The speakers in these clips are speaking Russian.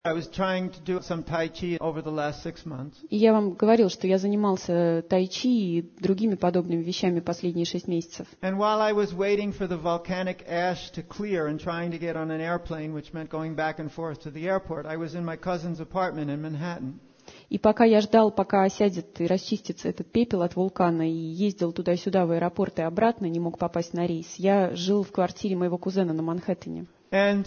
I was trying to do some Tai Chi over the last 6 months. И я вам говорил, что я занимался тайчи и другими подобными вещами последние 6 месяцев. And while I was waiting for the volcanic ash to clear and trying to get on an airplane, which meant going back and forth to the airport, I was in my cousin's apartment in Manhattan. И пока я ждал, пока осядет и расчистится этот пепел от вулкана, и ездил туда-сюда в аэропорт и обратно, не мог попасть на рейс, я жил в квартире моего кузена на Манхэттене. And,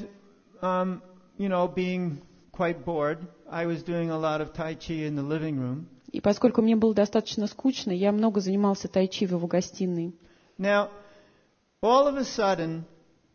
being quite bored, I was doing a lot of Tai Chi in the living room. И поскольку мне было достаточно скучно, я много занимался тайчи в его гостиной. Now, all of a sudden,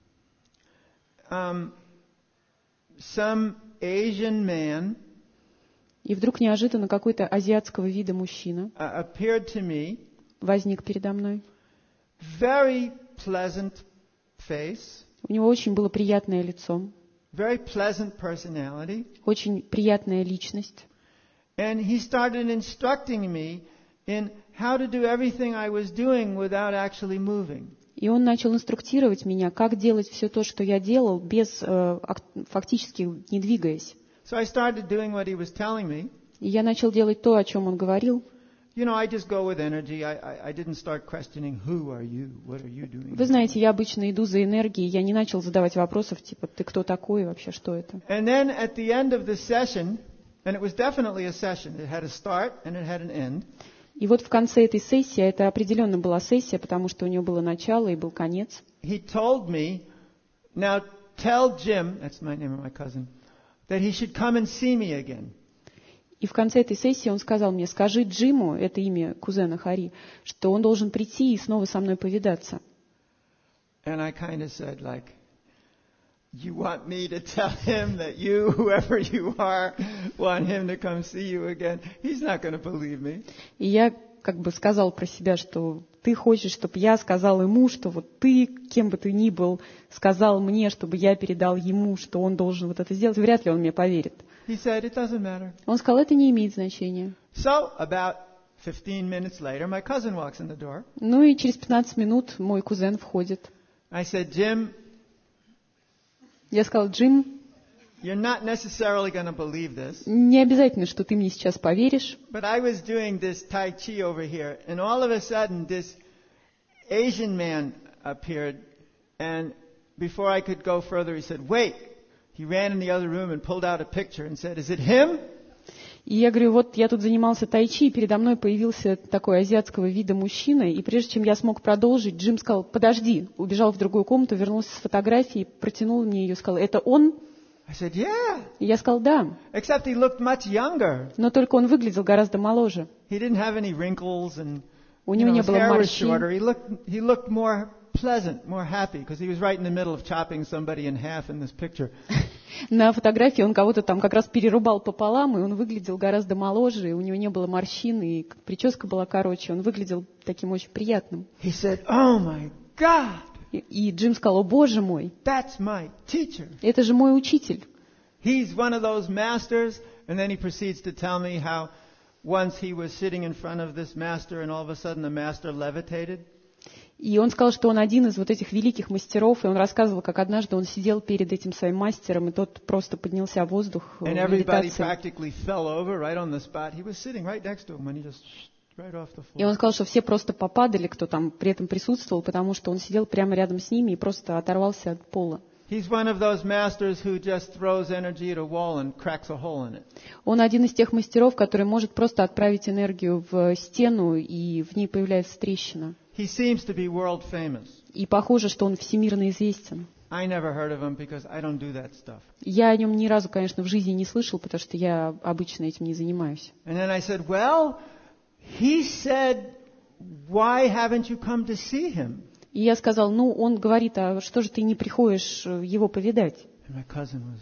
some Asian man И вдруг неожиданно какой-то азиатского вида мужчина appeared to me, возник передо мной. very pleasant face, У него очень было приятное лицо, very pleasant personality, очень приятная личность. and he started instructing me in how to do everything I was doing without actually moving. И он начал инструктировать меня, как делать все то, что я делал, фактически не двигаясь. So I started doing what he was telling me. И я начал делать то, о чем он говорил. I just go with energy. I didn't start questioning, who are you? What are you doing? Вы знаете, я обычно иду за энергией, я не начал задавать вопросов, типа, ты кто такой вообще, что это? And then at the end of the session, and it was definitely a session, it had a start and it had an end. И вот в конце этой сессии, это определенно была сессия, потому что у нее было начало и был конец. He told me, now tell Jim, that's my name of my cousin, that he should come and see me again. И в конце этой сессии он сказал мне, скажи Джиму, это имя кузена Хари, что он должен прийти и снова со мной повидаться. And I kind of said, like, you want me to tell him that you, whoever you are, want him to come see you again? He's not going to believe me. И я как бы сказал про себя, что ты хочешь, чтобы я сказал ему, что вот ты, кем бы ты ни был, сказал мне, чтобы я передал ему, что он должен вот это сделать. Вряд ли он мне поверит. He said, it doesn't matter. Он сказал, это не имеет значения. So, about 15 minutes later, my cousin walks in the door. Ну и через 15 минут мой кузен входит. I said, Jim, Я сказал, Джим, you're not necessarily going to believe this, не обязательно, что ты мне сейчас поверишь, but I was doing this Tai Chi over here, and all of a sudden this Asian man appeared, and before I could go further, he said, wait. He ran in the other room and pulled out a picture and said, is it him? И я говорю, вот я тут занимался тайчи, и передо мной появился такой азиатского вида мужчина, и прежде чем я смог продолжить, Джим сказал, подожди, убежал в другую комнату, вернулся с фотографией, протянул мне ее, сказал, это он? I said, yeah. И я сказал, да. Except he looked much younger. Но только он выглядел гораздо моложе. He didn't have any wrinkles and У него не his было hair was морщин. shorter. He looked more pleasant, more happy, because he was right in the middle of chopping somebody in half in this picture. На фотографии он кого-то там как раз перерубал пополам, и он выглядел гораздо моложе, и у него не было морщин, и прическа была короче. Он выглядел таким очень приятным. He said, oh my God, И Джим сказал, о боже мой, that's my teacher. это же мой учитель. He's one of those masters. And then he proceeds to tell me how once he was sitting in front of this master and all of a sudden the master levitated. И он сказал, что он один из вот этих великих мастеров, и он рассказывал, как однажды он сидел перед этим своим мастером, и тот просто поднялся в воздух в And everybody медитации. practically fell over right on the spot. He was sitting right next to him when he just right off the И он floor. сказал, что все просто попадали, кто там при этом присутствовал, потому что он сидел прямо рядом с ними и просто оторвался от пола. He's one of those masters who just throws energy at a wall and cracks a hole in it. Он один из тех мастеров, который может просто отправить энергию в стену, и в ней появляется трещина. He seems to be world famous. И похоже, что он всемирно известен. I never heard of him because I don't do that stuff. Я о нем ни разу, конечно, в жизни не слышал, потому что я обычно этим не занимаюсь. And then I said, well, he said, why haven't you come to see him? И я сказал, ну, он говорит, а что же ты не приходишь его повидать? And my cousin was,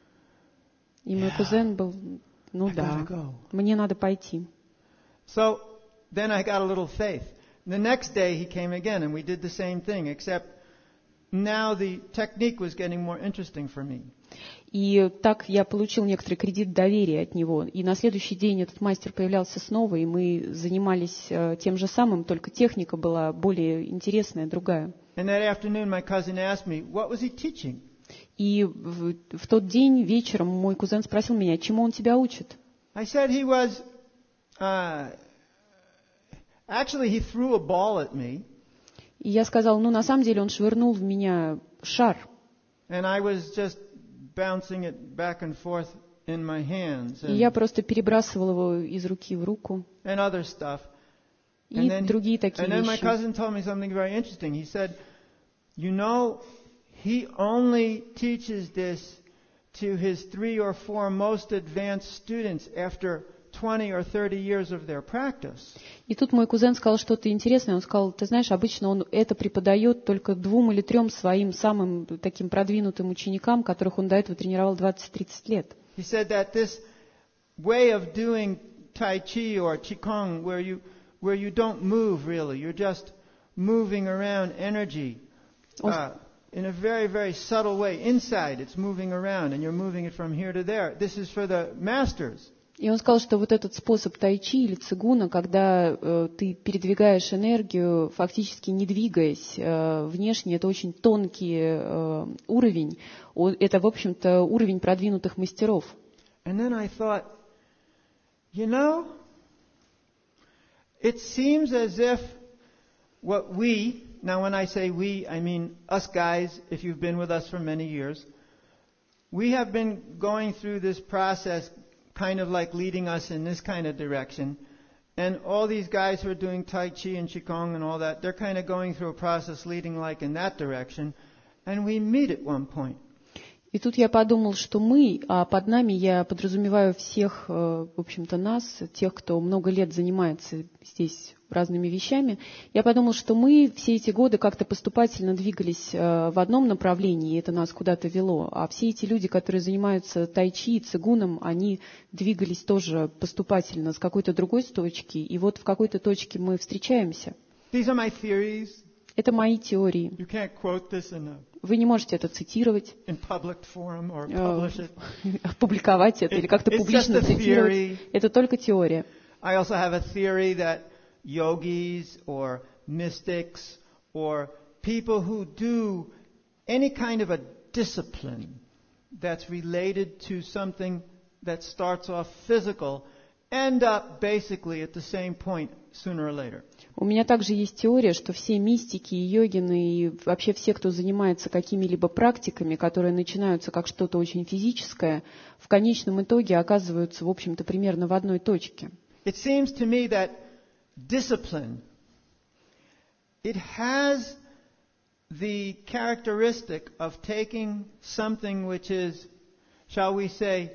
И мой кузен был, ну I да, gotta go. мне надо пойти. So then I got a little faith. The next day he came again and we did the same thing, except now the technique was getting more interesting for me. И так я получил некоторый кредит доверия от него. И на следующий день этот мастер появлялся снова, и мы занимались тем же самым, только техника была более интересная, другая. And that afternoon my cousin asked me, what was he teaching? И в тот день вечером мой кузен спросил меня, чему он тебя учит. I said he was, actually he threw a ball at me. И я сказал, на самом деле он швырнул в меня шар. And I was just bouncing it back and forth in my hands. И я просто перебрасывал его из руки в руку. And other stuff. И другие такие and then my вещи. cousin told me something very interesting. He said, you know, he only teaches this to his 3 or 4 most advanced students after 20 or 30 years of their practice. И тут мой кузен сказал что-то интересное. Он сказал, ты знаешь, обычно он это преподает только 2 или 3 своим самым таким продвинутым ученикам, которых он до этого тренировал 20-30 лет. He said that this way of doing Tai Chi or Qigong, where you don't move really, you're just moving around energy in a very, very subtle way. Inside, it's moving around, and you're moving it from here to there. This is for the masters. И он сказал, что вот этот способ тайчи или цигуна, когда ты передвигаешь энергию, фактически не двигаясь внешне, это очень тонкий уровень. Это, в общем-то, уровень продвинутых мастеров. And then I thought, you know, it seems as if what we, now when I say we, I mean us guys, if you've been with us for many years, we have been going through this process kind of like leading us in this kind of direction. And all these guys who are doing Tai Chi and Qigong and all that, they're kind of going through a process leading like in that direction. And we meet at one point. И тут я подумал, что мы, а под нами я подразумеваю всех, в общем-то, нас, тех, кто много лет занимается здесь разными вещами. Я подумал, что мы все эти годы как-то поступательно двигались в одном направлении, и это нас куда-то вело. А все эти люди, которые занимаются тайчи и цигуном, они двигались тоже поступательно с какой-то другой точки. И вот в какой-то точке мы встречаемся. These are my theories. Это мои теории. You can't quote this Вы не можете это цитировать, in public forum or publish it. опубликовать это или как-то публично цитировать. Это только теория. I also have a theory that yogis or mystics or people who do any kind of a discipline that's related to something that starts off physical end up basically at the same point sooner or later. У меня также есть теория, что все мистики и йогины, и вообще все, кто занимается какими-либо практиками, которые начинаются как что-то очень физическое, в конечном итоге оказываются, в общем-то, примерно в одной точке. It seems to me that discipline, it has the characteristic of taking something which is, shall we say,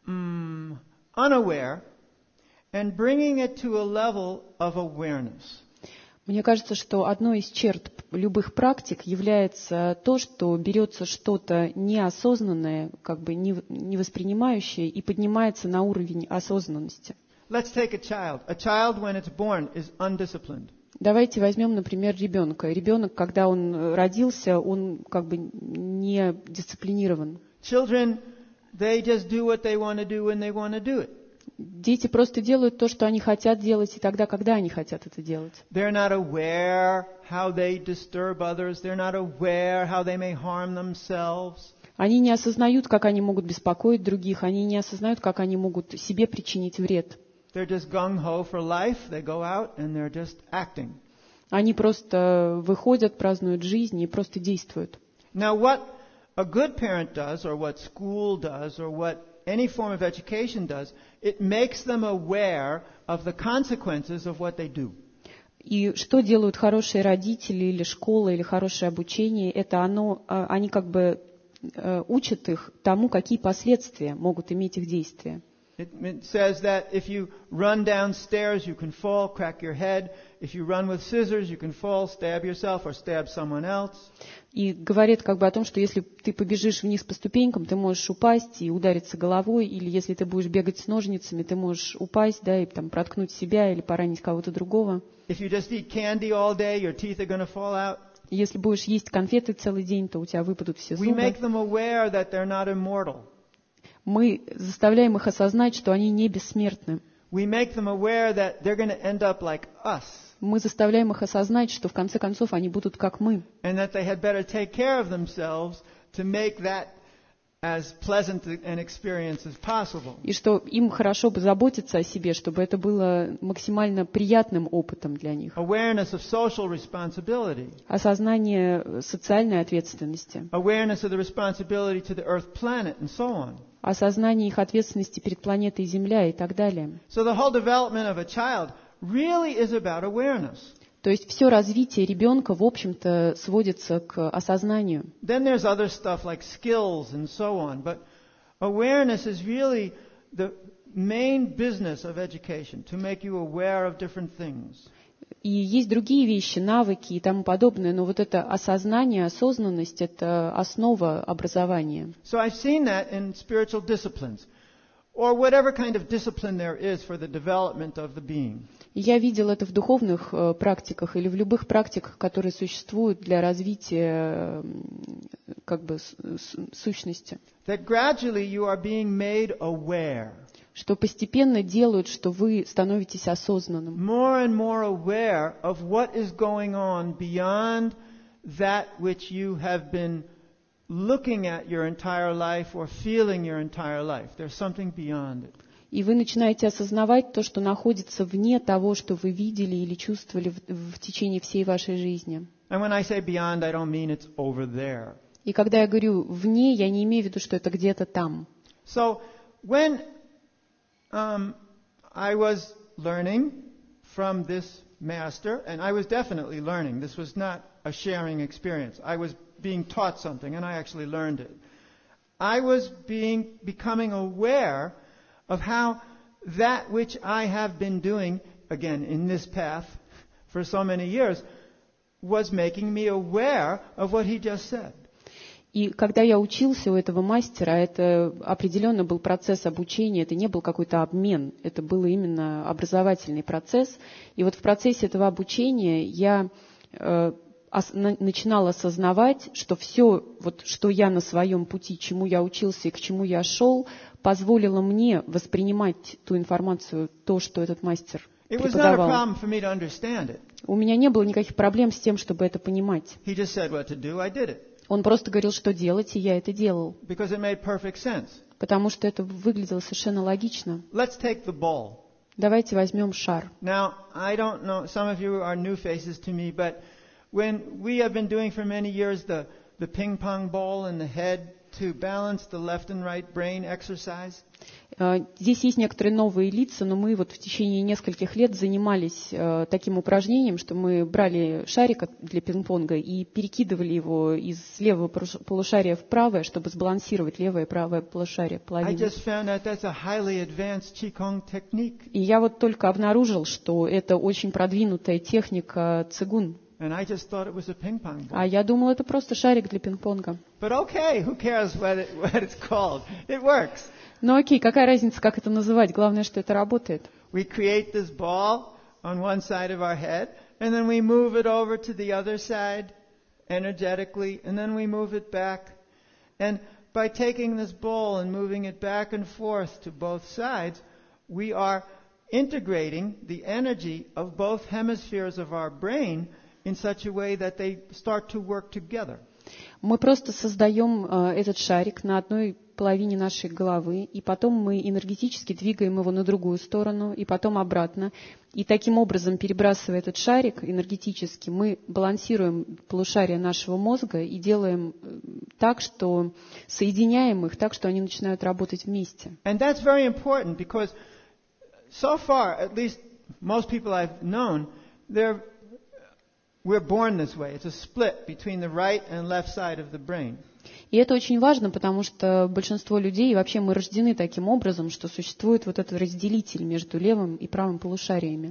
unaware, and bringing it to a level of awareness. Мне кажется, что одной из черт любых практик является то, что берется что-то неосознанное, как бы не воспринимающее, и поднимается на уровень осознанности. Let's take a child. A child, when it's born, is undisciplined. Давайте возьмем, например, ребенка. Ребенок, когда он родился, он как бы не дисциплинирован. Children, they just do what they want to do when they want to do it. Дети просто делают то, что они хотят делать, и тогда, когда они хотят это делать. They're not aware how they disturb others. They're not aware how they may harm themselves. Они не осознают, как они могут беспокоить других, они не осознают, как они могут себе причинить вред. They're just gung-ho for life. They go out and they're just acting. Они просто выходят, празднуют жизнь и просто действуют. Now, what a good parent does, or what school does, or what any form of education does, it makes them aware of the consequences of what they do. И что делают хорошие родители или школа, или хорошее обучение, это они как бы учат их тому, какие последствия могут иметь их действия. It says that if you run downstairs, you can fall, crack your head. If you run with scissors, you can fall, stab yourself or stab someone else. И говорит как бы о том, что если ты побежишь вниз по ступенькам, ты можешь упасть и удариться головой, или если ты будешь бегать с ножницами, ты можешь упасть, да, и там проткнуть себя или поранить кого-то другого. If you just eat candy all day, your teeth are going to fall out. Если будешь есть конфеты целый день, то у тебя выпадут все We зубы. make them aware that they're not immortal. Мы заставляем их осознать, что они не бессмертны. We make them aware that they're going to end up like us. Мы заставляем их осознать, что в конце концов они будут как мы. And that they had better take care of themselves to make that as pleasant an experience as possible. И что им хорошо бы заботиться о себе, чтобы это было максимально приятным опытом для них. Awareness of social responsibility. Осознание социальной ответственности. Awareness of the responsibility to the earth planet and so on. Осознание их ответственности перед планетой Земля и так далее. So the whole development of a child really is about awareness. То есть все развитие ребенка, в общем-то, сводится к осознанию. Then there's other stuff like skills and so on, but awareness is really the main business of education, to make you aware of different things. И есть другие вещи, навыки и тому подобное, но вот это осознание, осознанность — это основа образования. So I've seen that in spiritual disciplines, or whatever kind of discipline there is for the development of the being. И я видел это в духовных практиках или в любых практиках, которые существуют для развития как бы сущности. That gradually you are being made aware. Что постепенно делают, что вы становитесь осознанным. More and more aware of what is going on beyond that which you have been looking at your entire life or feeling your entire life. There's something beyond it. И вы начинаете осознавать то, что находится вне того, что вы видели или чувствовали в течение всей вашей жизни. And when I say beyond, I don't mean it's over there. И когда я говорю «вне», я не имею в виду, что это где-то там. So when I was learning from this master, and I was definitely learning. This was not a sharing experience. I was being taught something, and I actually learned it. I was becoming aware of how that which I have been doing, again, in this path for so many years, was making me aware of what he just said. И когда я учился у этого мастера, это определенно был процесс обучения, это не был какой-то обмен, это был именно образовательный процесс. И вот в процессе этого обучения я начинала осознавать, что все, вот, что я на своем пути, чему я учился и к чему я шел, позволило мне воспринимать ту информацию, то, что этот мастер преподавал. У меня не было никаких проблем с тем, чтобы это понимать. Он просто говорил, что делать, и я это делал. Потому что это выглядело совершенно логично. Давайте возьмем шар. Now, I don't know, some of you are new faces to me, but when we have been doing for many years the ping pong ball in the head to balance the left and right brain exercise. Здесь есть некоторые новые лица, но мы вот в течение нескольких лет занимались таким упражнением, что мы брали шарик для пинг-понга и перекидывали его из левого полушария в правое, чтобы сбалансировать левое и правое полушарие, половину. И я вот только обнаружил, что это очень продвинутая техника цигун. А я думал, это просто шарик для пинг-понга. Ну окей, какая разница, как это называть? Главное, что это работает. We create this ball on one side of our head, and then we move it over to the other side energetically, and then we move it back. And by taking this ball and moving it back and forth to both sides, we are integrating the energy of both hemispheres of our brain in such a way that they start to work together. Мы просто создаем этот шарик на одной половине нашей головы, и потом мы энергетически двигаем его на другую сторону, и потом обратно. И таким образом, перебрасывая этот шарик энергетически, мы балансируем полушария нашего мозга и делаем так, что соединяем их так, что они начинают работать вместе. And that's very important because so far, at least most people I've known, we're born this way. It's a split between the right and left side of the brain. И это очень важно, потому что большинство людей, и вообще мы рождены таким образом, что существует вот этот разделитель между левым и правым полушариями.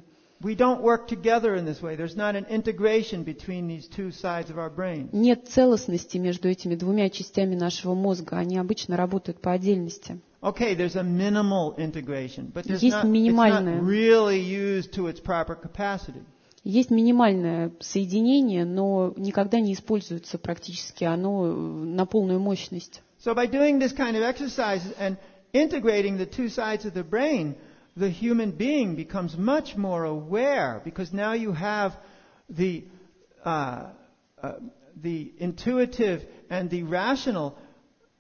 Нет целостности между этими двумя частями нашего мозга, они обычно работают по отдельности. Okay, there's a minimal integration, but есть минимальное. It's not really used to its proper capacity. Есть минимальное соединение, но никогда не используется практически оно на полную мощность. So by doing this kind of exercise and integrating the two sides of the brain, the human being becomes much more aware because now you have the intuitive and the rational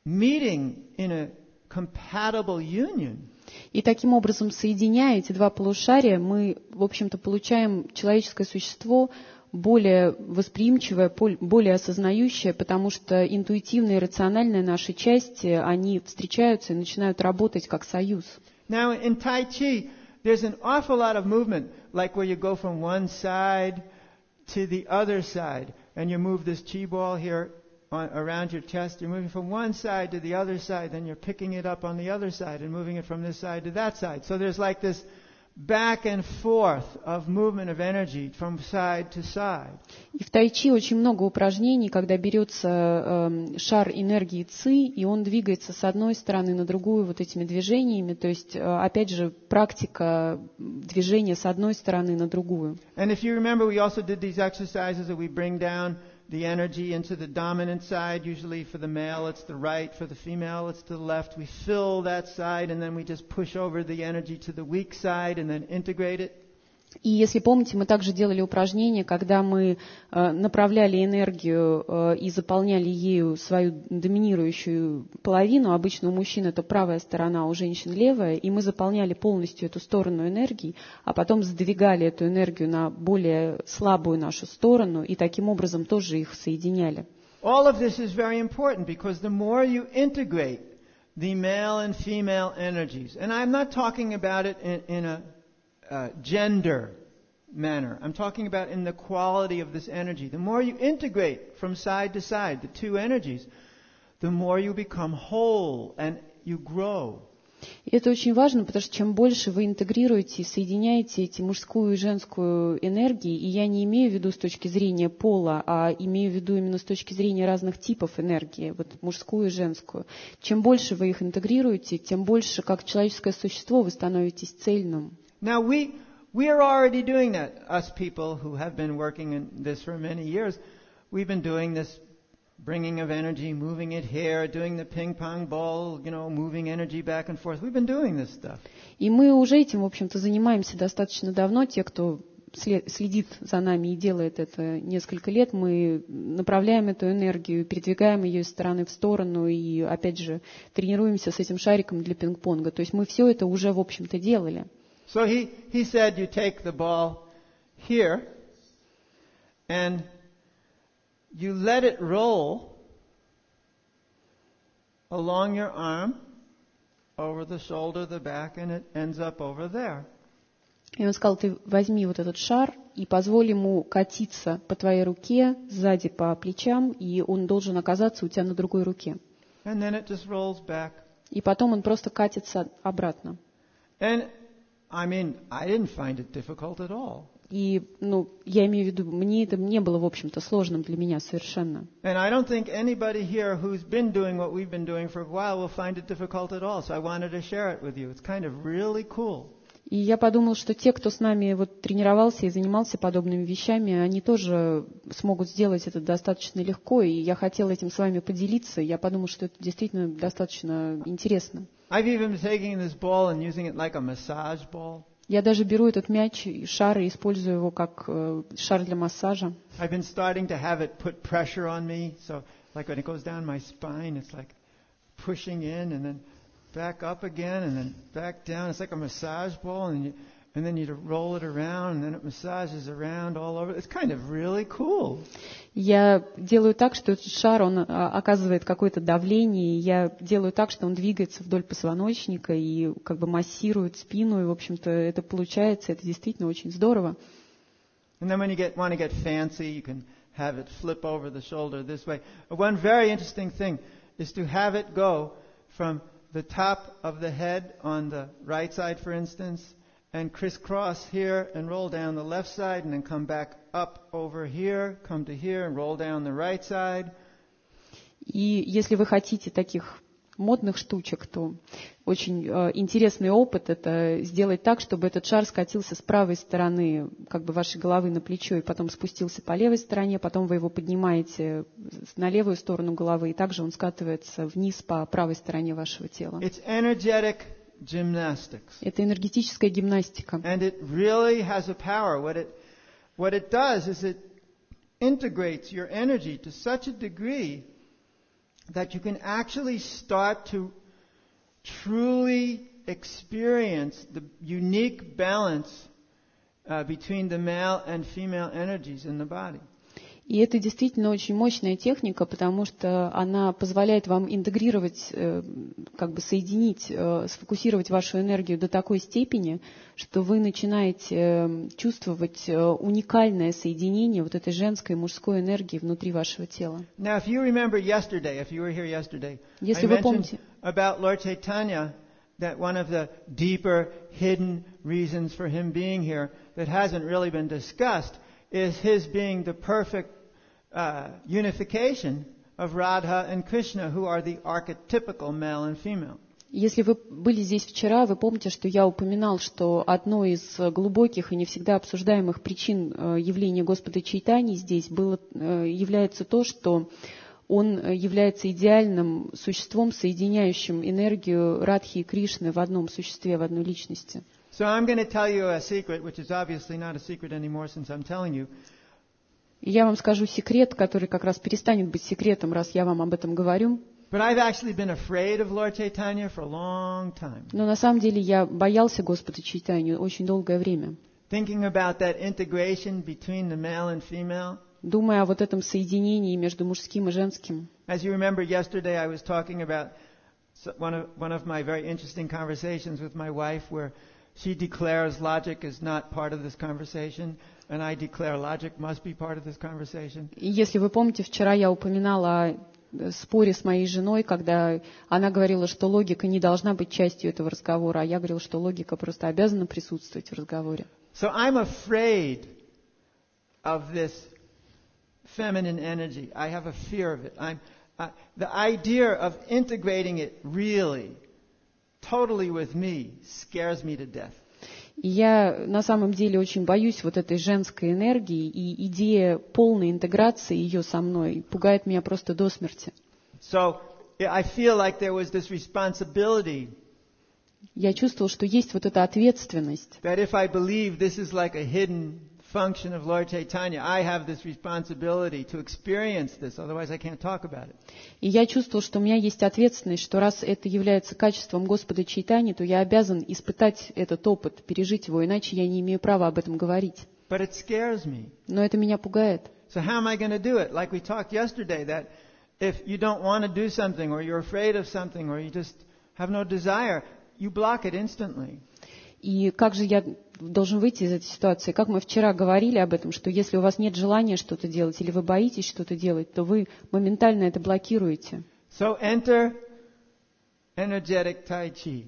meeting in a compatible union. И таким образом, соединяя эти два полушария, мы, в общем-то, получаем человеческое существо более восприимчивое, более осознающее, потому что интуитивные и рациональные наши части, они встречаются и начинают работать как союз. Now in Tai Chi, there's an awful lot of movement, like where you go from one side to the other side, and you move this chi ball here around your chest. You're moving from one side to the other side, then you're picking it up on the other side and moving it from this side to that side. So there's like this back and forth of movement of energy from side to side. И в тайчи очень много упражнений, когда берется шар энергии ци, и он двигается с одной стороны на другую вот этими движениями. То есть, опять же, практика движения с одной стороны на другую. And if you remember, we also did these exercises that we bring down the energy into the dominant side. Usually for the male it's the right, for the female it's the left. We fill that side and then we just push over the energy to the weak side and then integrate it. И если помните, мы также делали упражнение, когда мы направляли энергию и заполняли ею свою доминирующую половину. Обычно у мужчин это правая сторона, у женщин левая. И мы заполняли полностью эту сторону энергии, а потом сдвигали эту энергию на более слабую нашу сторону и таким образом тоже их соединяли. All of this is very important because the more you integrate the male and female energies, and I'm not talking about it in a gender manner. I'm talking about in the quality of this energy. The more you integrate from side to side, the two energies, the more you become whole and you grow. И это очень важно, потому что чем больше вы интегрируете и соединяете эти мужскую и женскую энергии, и я не имею в виду с точки зрения пола, а имею в виду именно с точки зрения разных типов энергии, вот мужскую и женскую. Чем больше вы их интегрируете, тем больше, как человеческое существо, вы становитесь цельным. Now we are already doing that. Us people who have been working in this for many years, we've been doing this bringing of energy, moving it here, doing the ping pong ball, moving energy back and forth. We've been doing this stuff. И мы уже этим, в общем-то, занимаемся достаточно давно. Те, кто следит за нами и делает это несколько лет, мы направляем эту энергию, передвигаем ее из стороны в сторону и, опять же, тренируемся с этим шариком для пинг-понга. То есть мы все это уже, в общем-то, делали. So he said you take the ball here and you let it roll along your arm, over the shoulder, the back, and it ends up over there. И он сказал, ты возьми вот этот шар и позволь ему катиться по твоей руке, сзади по плечам, и он должен оказаться у тебя на другой руке. And then it just rolls back. И потом он просто катится обратно. And I mean, I didn't find it difficult at all. И, я имею в виду, мне это не было, в общем-то, сложным для меня совершенно. And I don't think anybody here who's been doing what we've been doing for a while will find it difficult at all. So I wanted to share it with you. It's kind of really cool. И я подумала, что те, кто с нами вот тренировался и занимался подобными вещами, они тоже смогут сделать это достаточно легко. И я хотела этим с вами поделиться. Я подумала, что это действительно достаточно интересно. I've even been taking this ball and using it like a massage ball. Я даже беру этот мяч и шар и использую его как шар для массажа. I've been starting to have it put pressure on me. So like when it goes down my spine, it's like pushing in and then back up again and then back down. It's like a massage ball and then you roll it around and then it massages around all over. It's kind of really cool. Я делаю так, что этот шар, он оказывает какое-то давление, и я делаю так, что он двигается вдоль позвоночника и как бы массирует спину, и, в общем-то, это получается, это действительно очень здорово. And then when you want to get fancy, you can have it flip over the shoulder this way. One very interesting thing is to have it go from the top of the head on the right side, for instance, and crisscross here and roll down the left side and then come back up over here, come to here and roll down the right side. И если вы хотите таких модных штучек, то очень интересный опыт — это сделать так, чтобы этот шар скатился с правой стороны как бы вашей головы на плечо и потом спустился по левой стороне, потом вы его поднимаете на левую сторону головы, и также он скатывается вниз по правой стороне вашего тела. It's energetic gymnastics. Это энергетическая гимнастика. And it really has a power. What it does is it integrates your energy to such a degree that you can actually start to truly experience the unique balance between the male and female energies in the body. И это действительно очень мощная техника, потому что она позволяет вам интегрировать, как бы соединить, сфокусировать вашу энергию до такой степени, что вы начинаете чувствовать уникальное соединение вот этой женской и мужской энергии внутри вашего тела. Now, if you remember yesterday, if you were here yesterday, Если I вы mentioned помните, about Lord Chaitanya that one of the deeper hidden reasons for him being here that hasn't really been discussed is his being the perfect unification of Radha and Krishna, who are the archetypical male and female. если вы были здесь вчера, вы помните, что я упоминал, что одной из глубоких и не всегда обсуждаемых причин явления Господа Чайтаньи здесь является то, что он является идеальным существом, соединяющим энергию Радхи и Кришны в одном существе, в одной личности. So I'm going to tell you a secret, which is obviously not a secret anymore since I'm telling you. И я вам скажу секрет, который как раз перестанет быть секретом, раз я вам об этом говорю. But I've actually been afraid of Lord Chaitanya for a long time. Но на самом деле я боялся Господа Чайтанью очень долгое время. Thinking about that integration between the male and female. Думая о вот этом соединении между мужским и женским. As you remember, yesterday I was talking about one of my very interesting conversations with my wife where she declares logic is not part of this conversation, and I declare logic must be part of this conversation. И если вы помните, вчера я упоминала о споре с моей женой, когда она говорила, что логика не должна быть частью этого разговора, а я говорила, что логика просто обязана присутствовать в разговоре. So I'm afraid of this feminine energy. I have a fear of it. The idea of integrating it really, totally with me, scares me to death. И я на самом деле очень боюсь вот этой женской энергии, и идея полной интеграции ее со мной пугает меня просто до смерти. So I feel like there was this responsibility. Я чувствовал, что есть вот эта ответственность. That if I believe this is like a hidden function of Lord Chaitanya, I have this responsibility to experience this, otherwise I can't talk about it. И я чувствовал, что у меня есть ответственность, что раз это является качеством Господа Чайтаньи, то я обязан испытать этот опыт, пережить его, иначе я не имею права об этом говорить. But it scares me. Но это меня пугает. So how am I going to do it? Like we talked yesterday, that if you don't want to do something, or you're afraid of something, or you just have no desire, you block it instantly. И как же я должен выйти из этой ситуации? Как мы вчера говорили об этом, что если у вас нет желания что-то делать, или вы боитесь что-то делать, то вы моментально это блокируете. So enter energetic Tai Chi.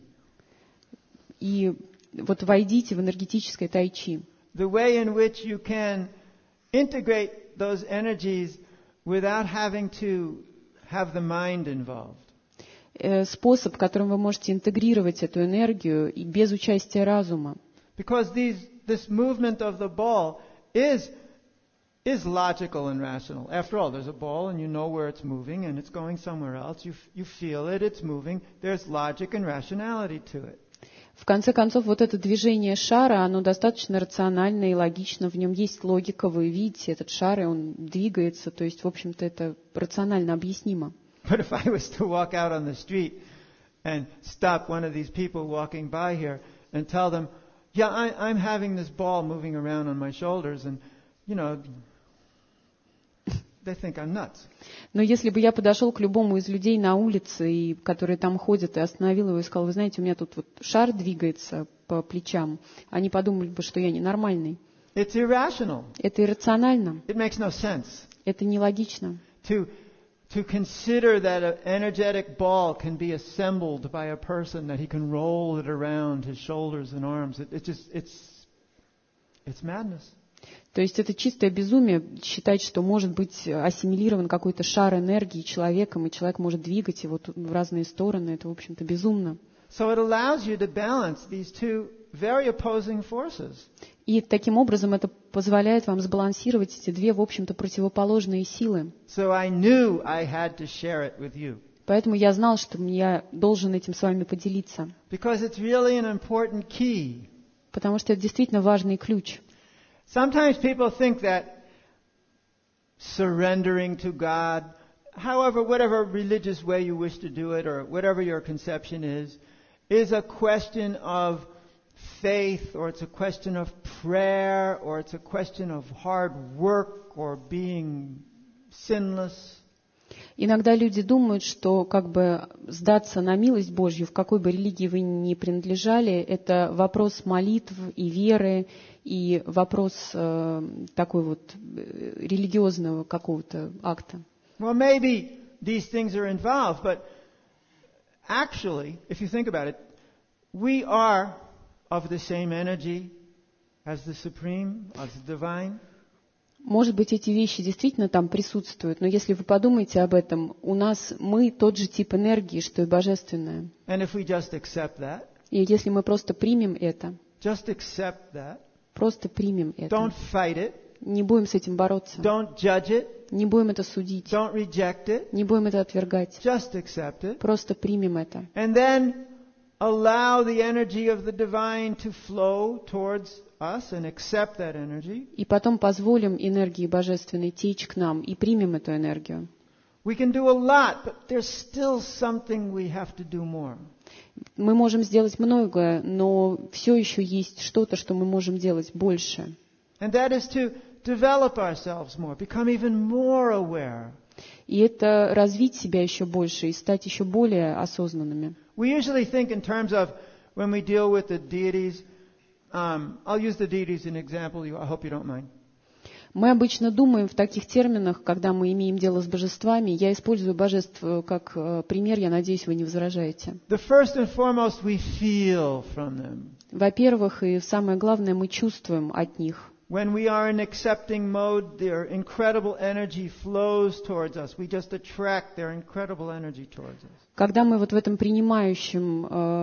И вот войдите в энергетическое тайчи. The way in which you can integrate those energies without having to have the mind involved. Способ, которым вы можете интегрировать эту энергию и без участия разума. Because this movement of the ball is logical and rational. After all, there's a ball and you know where it's moving and it's going somewhere else. You feel it, it's moving. There's logic and rationality to it. В конце концов, вот это движение шара, оно достаточно рационально и логично. В нем есть логика, вы видите этот шар, и он двигается. То есть, в общем-то, это рационально объяснимо. But if I was to walk out on the street and stop one of these people walking by here and tell them, yeah, I'm having this ball moving around on my shoulders, and, you know, they think I'm nuts. Но если бы я подошел к любому из людей на улице, и, которые там ходят, и остановил его и сказал, вы знаете, у меня тут вот шар двигается по плечам, они подумали бы, что я ненормальный. It's irrational. Это иррационально. It makes no sense. Это нелогично. To consider that an energetic ball can be assembled by a person, that he can roll it around his shoulders and arms, it's madness. То есть это чистое безумие считать, что может быть ассимилирован какой-то шар энергии человеком, и человек может двигать его в разные стороны. Это, в общем-то, безумно. So it allows you to balance these two very opposing forces. И таким образом это позволяет вам сбалансировать эти две, в общем-то, противоположные силы. So I knew I had to share it with you. Поэтому я знал, что я должен этим с вами поделиться. Because it's really an important key. Потому что это действительно важный ключ. Sometimes people think that surrendering to God however, whatever religious way you wish to do it, or whatever your conception is a question of faith, or it's a question of prayer, or it's a question of hard work, or being sinless. Иногда люди думают, что как бы сдаться на милость Божью, в какой бы религии вы ни принадлежали, это вопрос молитв и веры, и вопрос такой вот религиозного какого-то акта. Well, maybe these things are involved, but actually, if you think about it, we are of the same energy as the Supreme, as the Divine. Может быть, эти вещи действительно там присутствуют, но если вы подумаете об этом, мы тот же тип энергии, что и Божественное. And if we just accept that, И если мы просто примем это, just accept that, просто примем это, don't fight it, не будем с этим бороться, don't judge it, не будем это судить, don't reject it, не будем это отвергать, just accept it, просто примем это. and then allow the energy of the Divine to flow towards us and accept that energy. И потом позволим энергии Божественной течь к нам и примем эту энергию. We can do a lot, but there's still something we have to do more. Мы можем сделать многое, но все еще есть что-то, что мы можем делать больше. And that is to develop ourselves more, become even more aware. И это развить себя еще больше и стать еще более осознанными. We usually think in terms of when we deal with the deities. I'll use the deities as an example. I hope you don't mind. Мы обычно думаем в таких терминах, когда мы имеем дело с божествами. Я использую божеств как пример, я надеюсь, вы не возражаете. The first and foremost we feel from them. Во-первых, и самое главное, мы чувствуем от них. When we are in accepting mode, their incredible energy flows towards us. We just attract their incredible energy towards us. Когда мы вот в этом принимающем,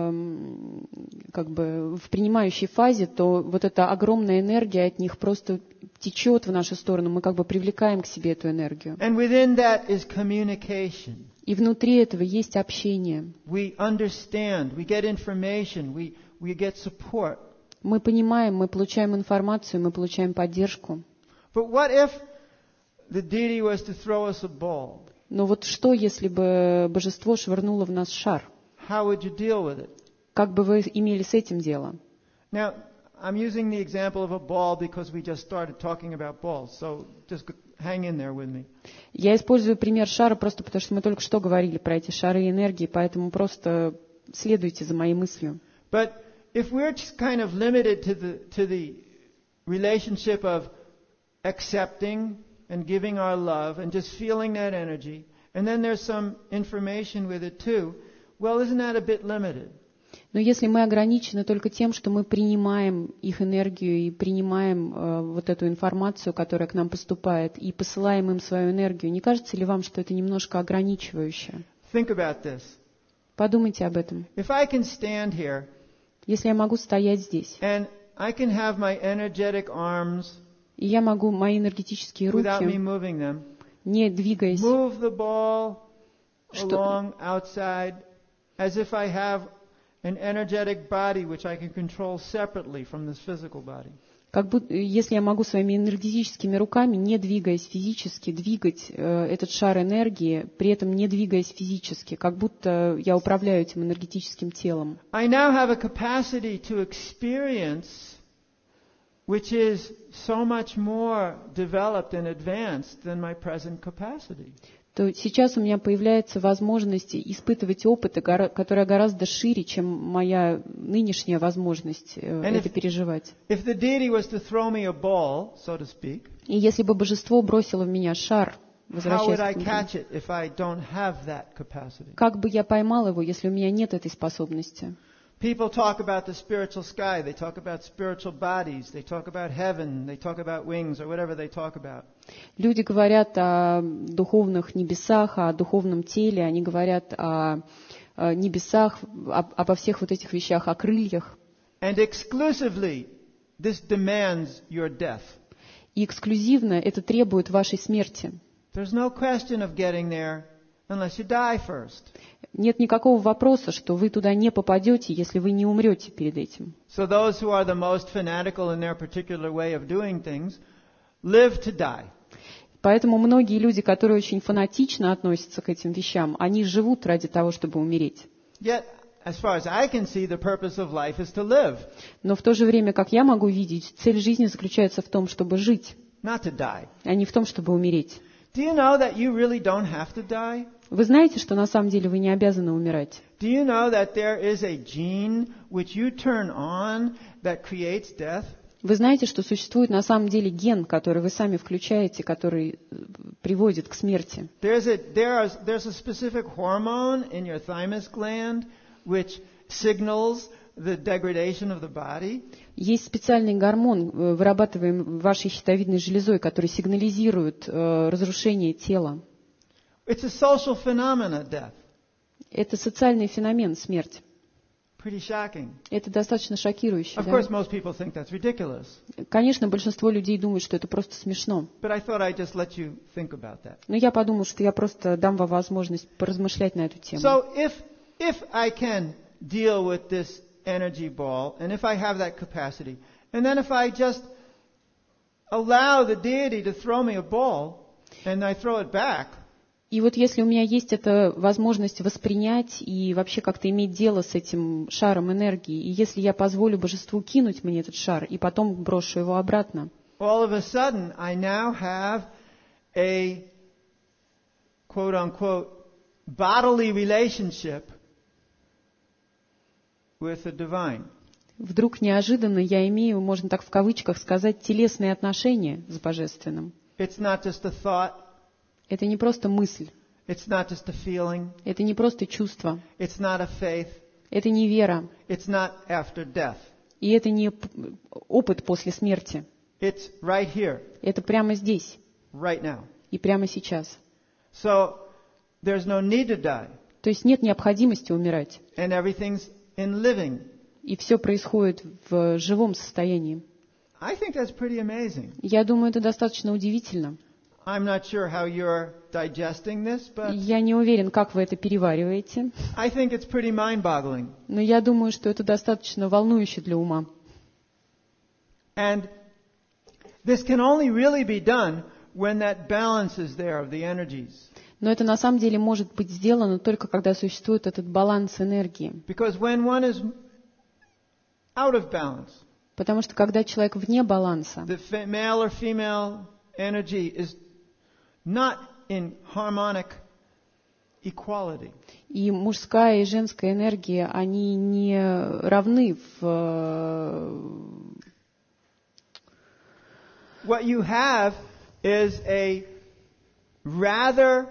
в принимающей фазе, то вот эта огромная энергия от них просто течет в нашу сторону. Мы как бы привлекаем к себе эту энергию. And within that is communication. И внутри этого есть общение. We understand, we get information, we get support. Мы понимаем, мы получаем информацию, мы получаем поддержку. But what if the deity was to throw us a ball? Но вот что, если бы божество швырнуло в нас шар? How would you deal with it? Как бы вы имели с этим дело? Now, I'm using the example of a ball because we just started talking about balls. So just hang in there with me. Я использую пример шара просто потому, что мы только что говорили про эти шары энергии, поэтому просто следуйте за моей мыслью. But if we're just kind of limited to the relationship of accepting and giving our love and just feeling that energy, and then there's some information with it too, well, isn't that a bit limited? Но если мы ограничены только тем, что мы принимаем их энергию и принимаем вот эту информацию, которая к нам поступает, и посылаем им свою энергию, не кажется ли вам, что это немножко ограничивающе? Think about this. Подумайте об этом. If I can stand here, если я могу стоять здесь, and I can have my energetic arms, и я могу мои энергетические руки, without me moving them, не двигаясь, move the ball along outside as if I have an energetic body which I can control separately from this physical body. Как будто, если я могу своими энергетическими руками, не двигаясь физически, двигать этот шар энергии, при этом не двигаясь физически, как будто я управляю этим энергетическим телом. I now have a capacity to experience which is so much more developed and advanced than my present capacity. То сейчас у меня появляется возможность испытывать опыт, которая гораздо шире, чем моя нынешняя возможность это переживать. If the deity was to throw me a ball, so to speak, и если бы божество бросило в меня шар, how would I catch it if I don't have that capacity? Как бы я поймал его, если у меня нет этой способности? People talk about the spiritual sky, they talk about spiritual bodies, they talk about heaven, they talk about wings, or whatever they talk about. Люди говорят о духовных небесах, о духовном теле, они говорят о небесах, обо всех вот этих вещах, о крыльях. And exclusively, this demands your death. И эксклюзивно это требует вашей смерти. There's no question of getting there unless you die first. Нет никакого вопроса, что вы туда не попадете, если вы не умрете перед этим. So those who are the most fanatical in their particular way of doing things live to die. Поэтому многие люди, которые очень фанатично относятся к этим вещам, они живут ради того, чтобы умереть. Yet, as far as I can see, the purpose of life is to live, Но в то же время, как я могу видеть, цель жизни заключается в том, чтобы жить, not to die. а не в том, чтобы умереть. Do you know that you really don't have to die? Вы знаете, что на самом деле вы не обязаны умирать? Do you know that there is a gene which you turn on that creates death? Вы знаете, что существует на самом деле ген, который вы сами включаете, который приводит к смерти. There's a specific hormone in your thymus gland which signals the degradation of the body. Есть специальный гормон, вырабатываемый вашей щитовидной железой, который сигнализирует разрушение тела. It's a social phenomenon, death. Это социальный феномен, смерть. Pretty shocking. Это достаточно шокирующе. Of Да? course, most people think that's ridiculous. Конечно, большинство людей думают, что это просто смешно. But I thought I'd just let you think about that. Но я подумал, что я просто дам вам возможность поразмышлять на эту тему. So if I can deal with this energy ball, and if I have that capacity, and then if I just allow the deity to throw me a ball, and I throw it back, И вот если у меня есть эта возможность воспринять и вообще как-то иметь дело с этим шаром энергии, и если я позволю божеству кинуть мне этот шар, и потом брошу его обратно, all of a sudden I now have a quote-unquote bodily relationship with the divine. вдруг неожиданно я имею, можно так в кавычках сказать, телесные отношения с божественным. It's not just a thought, Это не просто мысль, it's not just a feeling, это не просто чувство, it's not a faith, это не вера, it's not after death. и это не опыт после смерти. It's right here, Это прямо здесь right now. и прямо сейчас. So there's no need to die, То есть нет необходимости умирать. and everything's in living. И все происходит в живом состоянии. I think that's pretty amazing. Я думаю, это достаточно удивительно. I'm not sure how you're digesting this, but Я не уверен, как вы это перевариваете, I think it's pretty mind-boggling. но я думаю, что это достаточно волнующе для ума. And this can only really be done when that balance is there of the energies. Но это на самом деле может быть сделано только когда существует этот баланс энергии. Because when one is out of balance, Потому что когда человек вне баланса, the male or female energy is not in harmonic equality. и мужская и женская энергия, они не равны What you have is a rather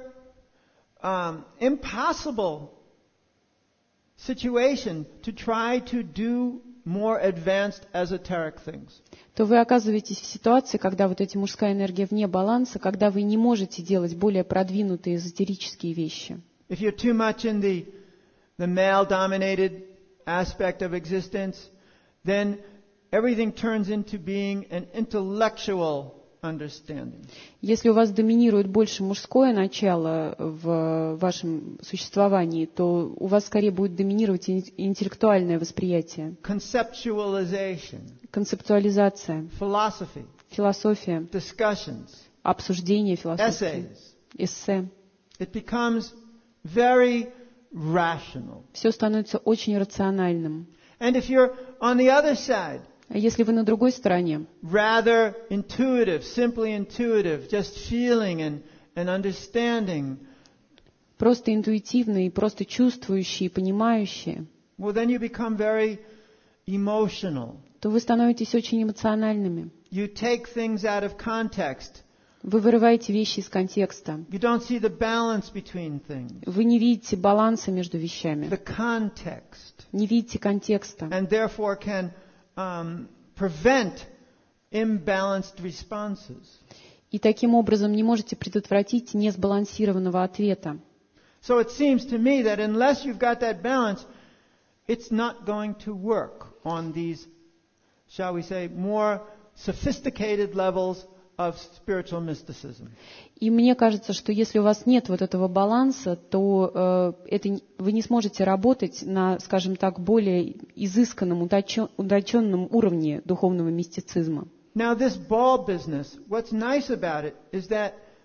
impossible situation to try to do more advanced esoteric things. то вы оказываетесь в ситуации, когда вот эта мужская энергия вне баланса, когда вы не можете делать более продвинутые эзотерические вещи. If you're too much in the male-dominated aspect of existence, then everything turns into being an intellectual understanding. Если у вас доминирует больше мужское начало в вашем существовании, то у вас скорее будет доминировать интеллектуальное восприятие, Conceptualization, концептуализация, philosophy, философия, discussions, обсуждение философии, essays. эссе. It becomes very rational. Все становится очень рациональным. And if you're on the other side, А если вы на другой стороне, rather intuitive, simply intuitive, just feeling and understanding, просто интуитивные, просто чувствующие, понимающие, well, then you become very emotional. то вы становитесь очень эмоциональными. You take things out of context. Вы вырываете вещи из контекста. You don't see the balance between things, Вы не видите баланса между вещами, the context, не видите контекста. and therefore can prevent imbalanced responses. И таким образом не можете предотвратить несбалансированного ответа. So it seems to me that unless you've got that balance, it's not going to work on these, shall we say, more sophisticated levels of spiritual mysticism. И мне кажется, что если у вас нет вот этого баланса, то вы не сможете работать на, скажем так, более изысканном, утонченном уровне духовного мистицизма. Now this ball business, what's nice about it is that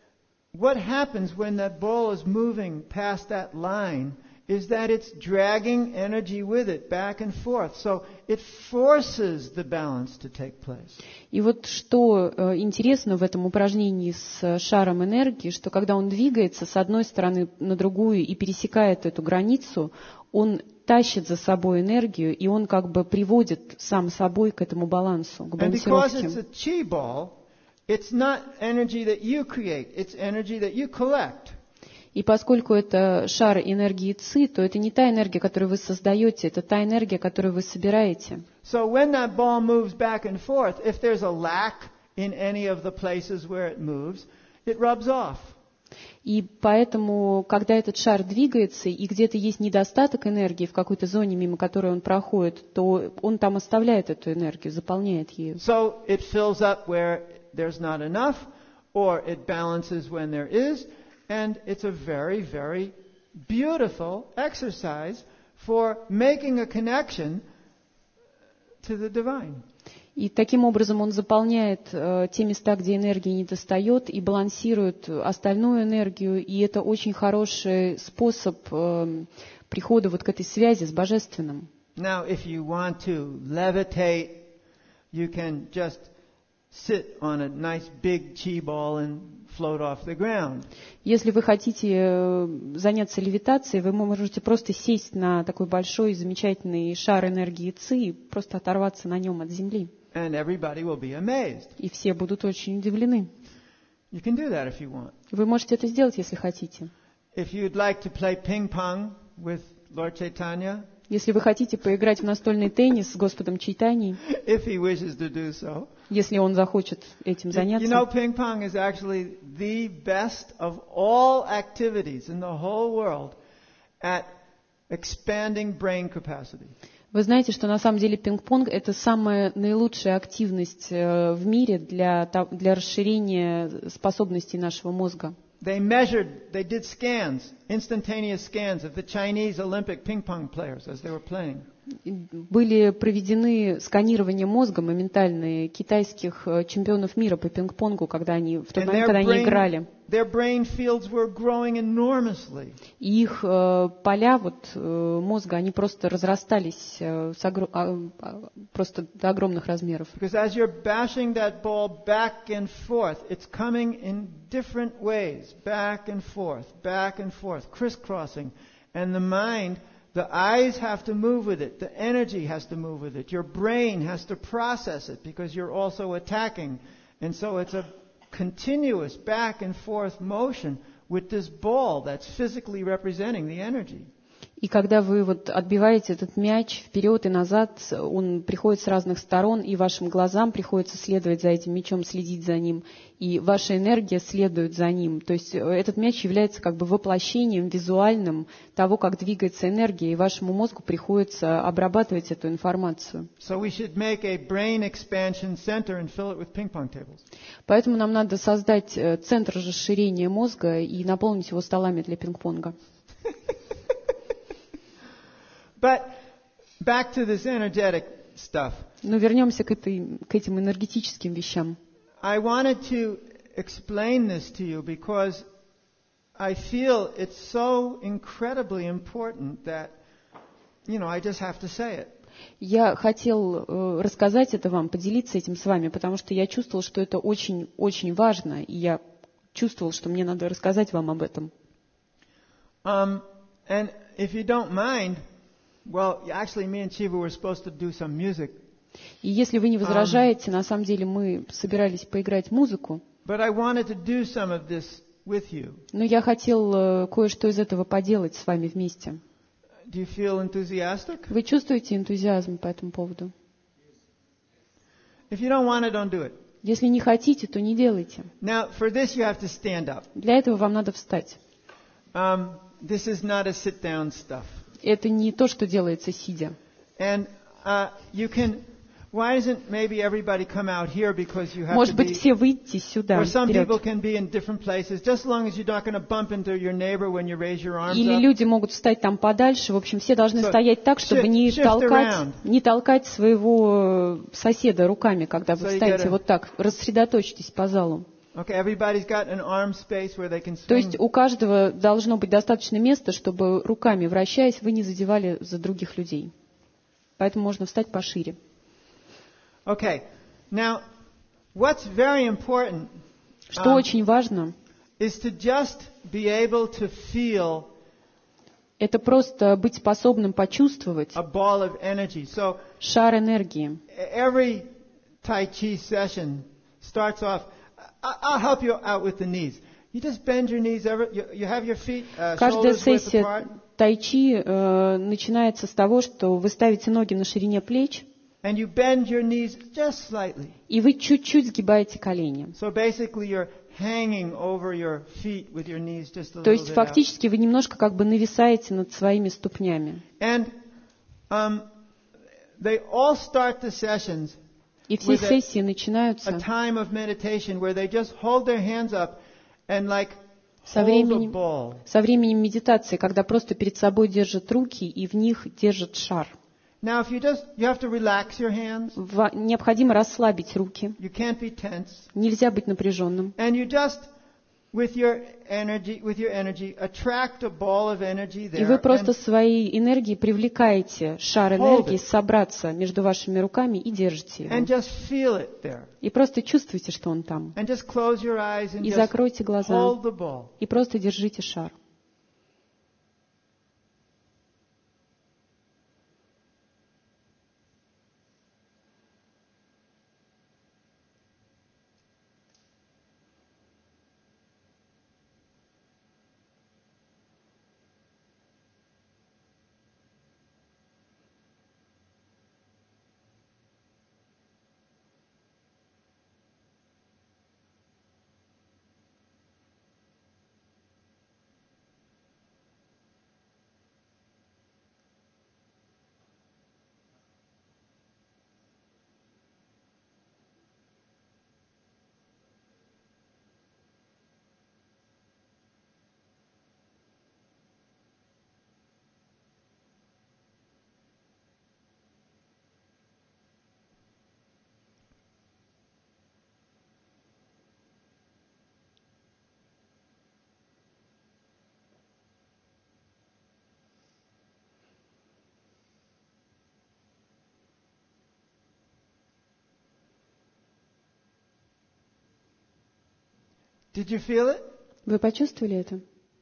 what happens when that ball is moving past that line is that it's dragging energy with it back and forth. So it forces the balance to take place. И вот что интересно в этом упражнении с шаром энергии, что когда он двигается с одной стороны на другую и пересекает эту границу, он тащит за собой энергию, и он как бы приводит сам собой к этому балансу, к балансировке. And because it's a chi ball, it's not energy that you create, it's energy that you collect. И поскольку это шар энергии ци, то это не та энергия, которую вы создаете, это та энергия, которую вы собираете. So when that ball moves back and forth, if there's a lack in any of the places where it moves, it rubs off. И поэтому, когда этот шар двигается, и где-то есть недостаток энергии в какой-то зоне, мимо которой он проходит, то он там оставляет эту энергию, заполняет ее. So it fills up where there's not enough, or it balances when there is, and it's a very, very beautiful exercise for making a connection to the divine. И таким образом он заполняет те места, где энергии недостает, и балансирует остальную энергию. И это очень хороший способ прихода вот к этой связи с Божественным. Now, if you want to levitate, you can just sit on a nice big chi ball and float off the ground. Если вы хотите заняться левитацией, вы можете просто сесть на такой большой замечательный шар энергии ци и просто оторваться на нем от земли. And everybody will be amazed. И все будут очень удивлены. You can do that if you want. Вы можете это сделать, если хотите. If you'd like to play ping pong with Lord Chaitanya, Если вы хотите поиграть в настольный теннис с Господом Чайтаньей, if he wishes to do so, если он захочет этим you заняться. know, ping pong is actually the best of all activities in the whole world at expanding brain capacity. Вы знаете, что на самом деле пинг-понг – это самая наилучшая активность в мире для расширения способностей нашего мозга. They did scans, instantaneous scans of the Chinese Olympic ping pong players as they were playing. Были проведены сканирования мозга моментальные китайских чемпионов мира по пинг-понгу, в тот момент, когда они играли. Their brain fields were growing enormously. И их поля мозга, они просто разрастались просто до огромных размеров. Because as you're bashing that ball back and forth, it's coming in different ways, back and forth, crisscrossing. And the mind, the eyes have to move with it, the energy has to move with it, your brain has to process it because you're also attacking. And so it's a continuous back and forth motion with this ball that's physically representing the energy. И когда вы отбиваете этот мяч вперед и назад, он приходит с разных сторон, и вашим глазам приходится следовать за этим мячом, следить за ним, и ваша энергия следует за ним. То есть этот мяч является как бы воплощением визуальным того, как двигается энергия, и вашему мозгу приходится обрабатывать эту информацию. Поэтому нам надо создать центр расширения мозга и наполнить его столами для пинг-понга. But back to this energetic stuff. Но вернемся к этим энергетическим вещам. I wanted to explain this to you because I feel it's so incredibly important that, I just have to say it. Я хотел рассказать это вам, поделиться этим с вами, потому что я чувствовал, что это очень-очень важно, и я чувствовал, что мне надо рассказать вам об этом. And if you don't mind, well, actually, me and Chiva were supposed to do some music. И если вы не возражаете, на самом деле мы собирались поиграть музыку. But I wanted to do some of this with you. Но я хотел кое-что из этого поделать с вами вместе. Do you feel enthusiastic? Вы чувствуете энтузиазм по этому поводу? If you don't want it, don't do it. Если не хотите, то не делайте. Now, for this, you have to stand up. Для этого вам надо встать. This is not a sit-down stuff. Это не то, что делается сидя. And you can. Why doesn't maybe everybody come out here because you have Может to быть, be. все выйти сюда, Or some вперед. people can be in different places, just as long as you're not going to bump into your neighbor when you raise your arms Или up. люди могут встать там подальше. В общем, все должны стоять так, чтобы shift не толкать своего соседа руками, когда вы So you встанете gotta- вот так. Рассредоточьтесь по залу. Okay, everybody's got an arm space where they can То swing. есть у каждого должно быть достаточно места, чтобы руками вращаясь, вы не задевали за других людей. Поэтому можно встать пошире. Okay, now what's very important Что очень важно, is to just be able to feel это просто быть способным почувствовать a ball of energy. So шар энергии. every Tai Chi session starts off. I'll help you out with the knees. You just bend your knees. You have your feet Каждая shoulders width сессия apart, тайчи начинается с того, что вы ставите ноги на ширине плеч, and you bend your knees just slightly. и вы чуть-чуть сгибаете колени. So basically, you're hanging over your feet with your knees just a То little есть bit out. фактически вы немножко как бы нависаете над своими ступнями. And they all start the sessions И все with сессии a начинаются time of meditation where they just hold their hands up and like со hold a временем, ball. со временем медитации, когда просто перед собой держат руки и в них держат шар. Now, if you have to relax your hands. Необходимо расслабить руки. You can't be tense. Нельзя быть напряженным. And you just, with your energy, attract a ball of energy there. И вы просто своей энергией привлекаете шар энергии собраться между вашими руками и держите and его. just feel it there. И просто чувствуйте, что он там. And just close your eyes and И just закройте глаза. hold the ball. И просто держите шар. Did you feel it? Вы почувствовали это?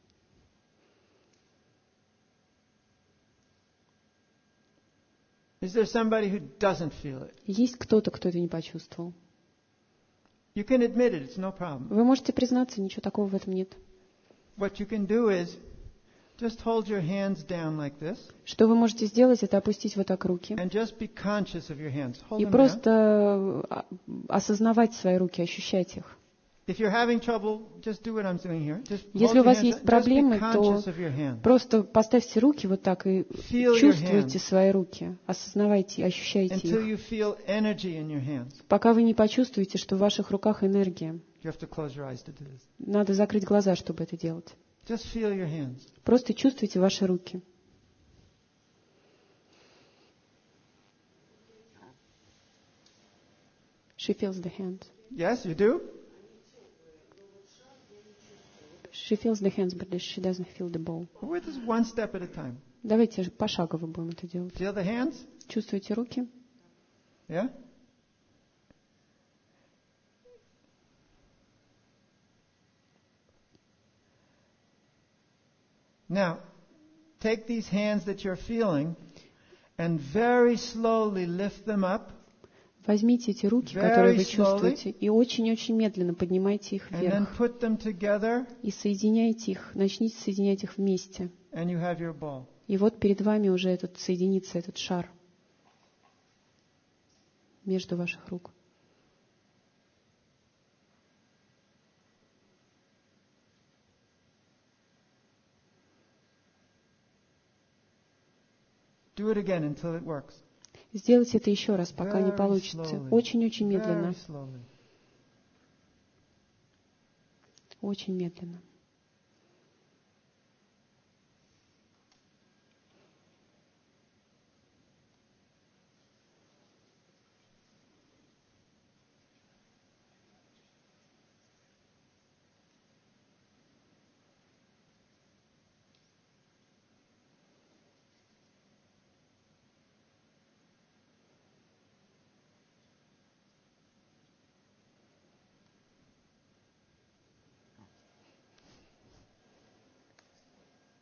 Is there somebody who doesn't feel it? Есть кто-то, кто это не почувствовал? You can admit it, it's no problem. Вы можете признаться, ничего такого в этом нет. What you can do is just hold your hands down like this Что вы можете сделать, это опустить вот так руки. and just be conscious of your hands. Hold И them there. просто осознавать свои руки, ощущать их. If you're having trouble, just do what I'm doing here. Just hold Если у your вас hands есть up. Just be проблемы, то conscious of your hands. просто поставьте руки вот так и Feel your чувствуйте hands свои руки, осознавайте, ощущайте until их, you feel energy in your hands. пока вы не почувствуете, что в ваших руках энергия. You have to close your eyes to do this. Надо закрыть глаза, чтобы это делать. Just feel your hands. Просто чувствуйте ваши руки. She feels the hand. Yes, you do? She feels the hands, but she doesn't feel the ball. We're just one step at a time. Давайте же пошагово будем это делать. Feel the hands? Чувствуете руки? Yeah? Now, take these hands that you're feeling and very slowly lift them up Возьмите эти руки, которые вы Very slowly. чувствуете, и очень-очень медленно поднимайте их and then вверх. put them together И соединяйте их, начните соединять их вместе. and you have your ball. И вот перед вами уже соединится этот шар между ваших рук. Do it again until it works. Сделайте это еще раз, пока не Very получится. slowly. Очень-очень медленно. Very slowly. Очень медленно.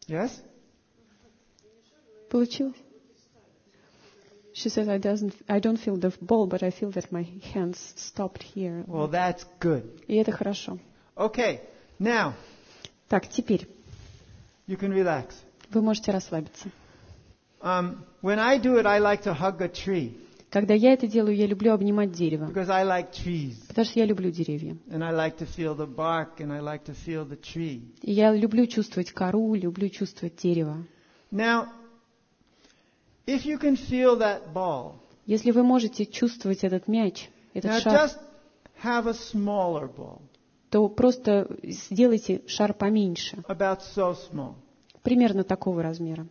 Yes? Получилось? She said, I don't feel the ball, but I feel that my hands stopped here. Well, that's good. И это хорошо. Okay, now Так, теперь you can relax. вы можете расслабиться. When I do it, I like to hug a tree Когда я это делаю, я люблю обнимать дерево, because I like trees. потому что я люблю деревья. And I like to feel the bark and I like to feel the tree. И я люблю чувствовать кору, люблю чувствовать дерево. Now, if you can feel that ball, Если вы можете чувствовать этот мяч, этот now шар, just have a smaller ball, то просто сделайте шар поменьше, about so small. примерно такого размера.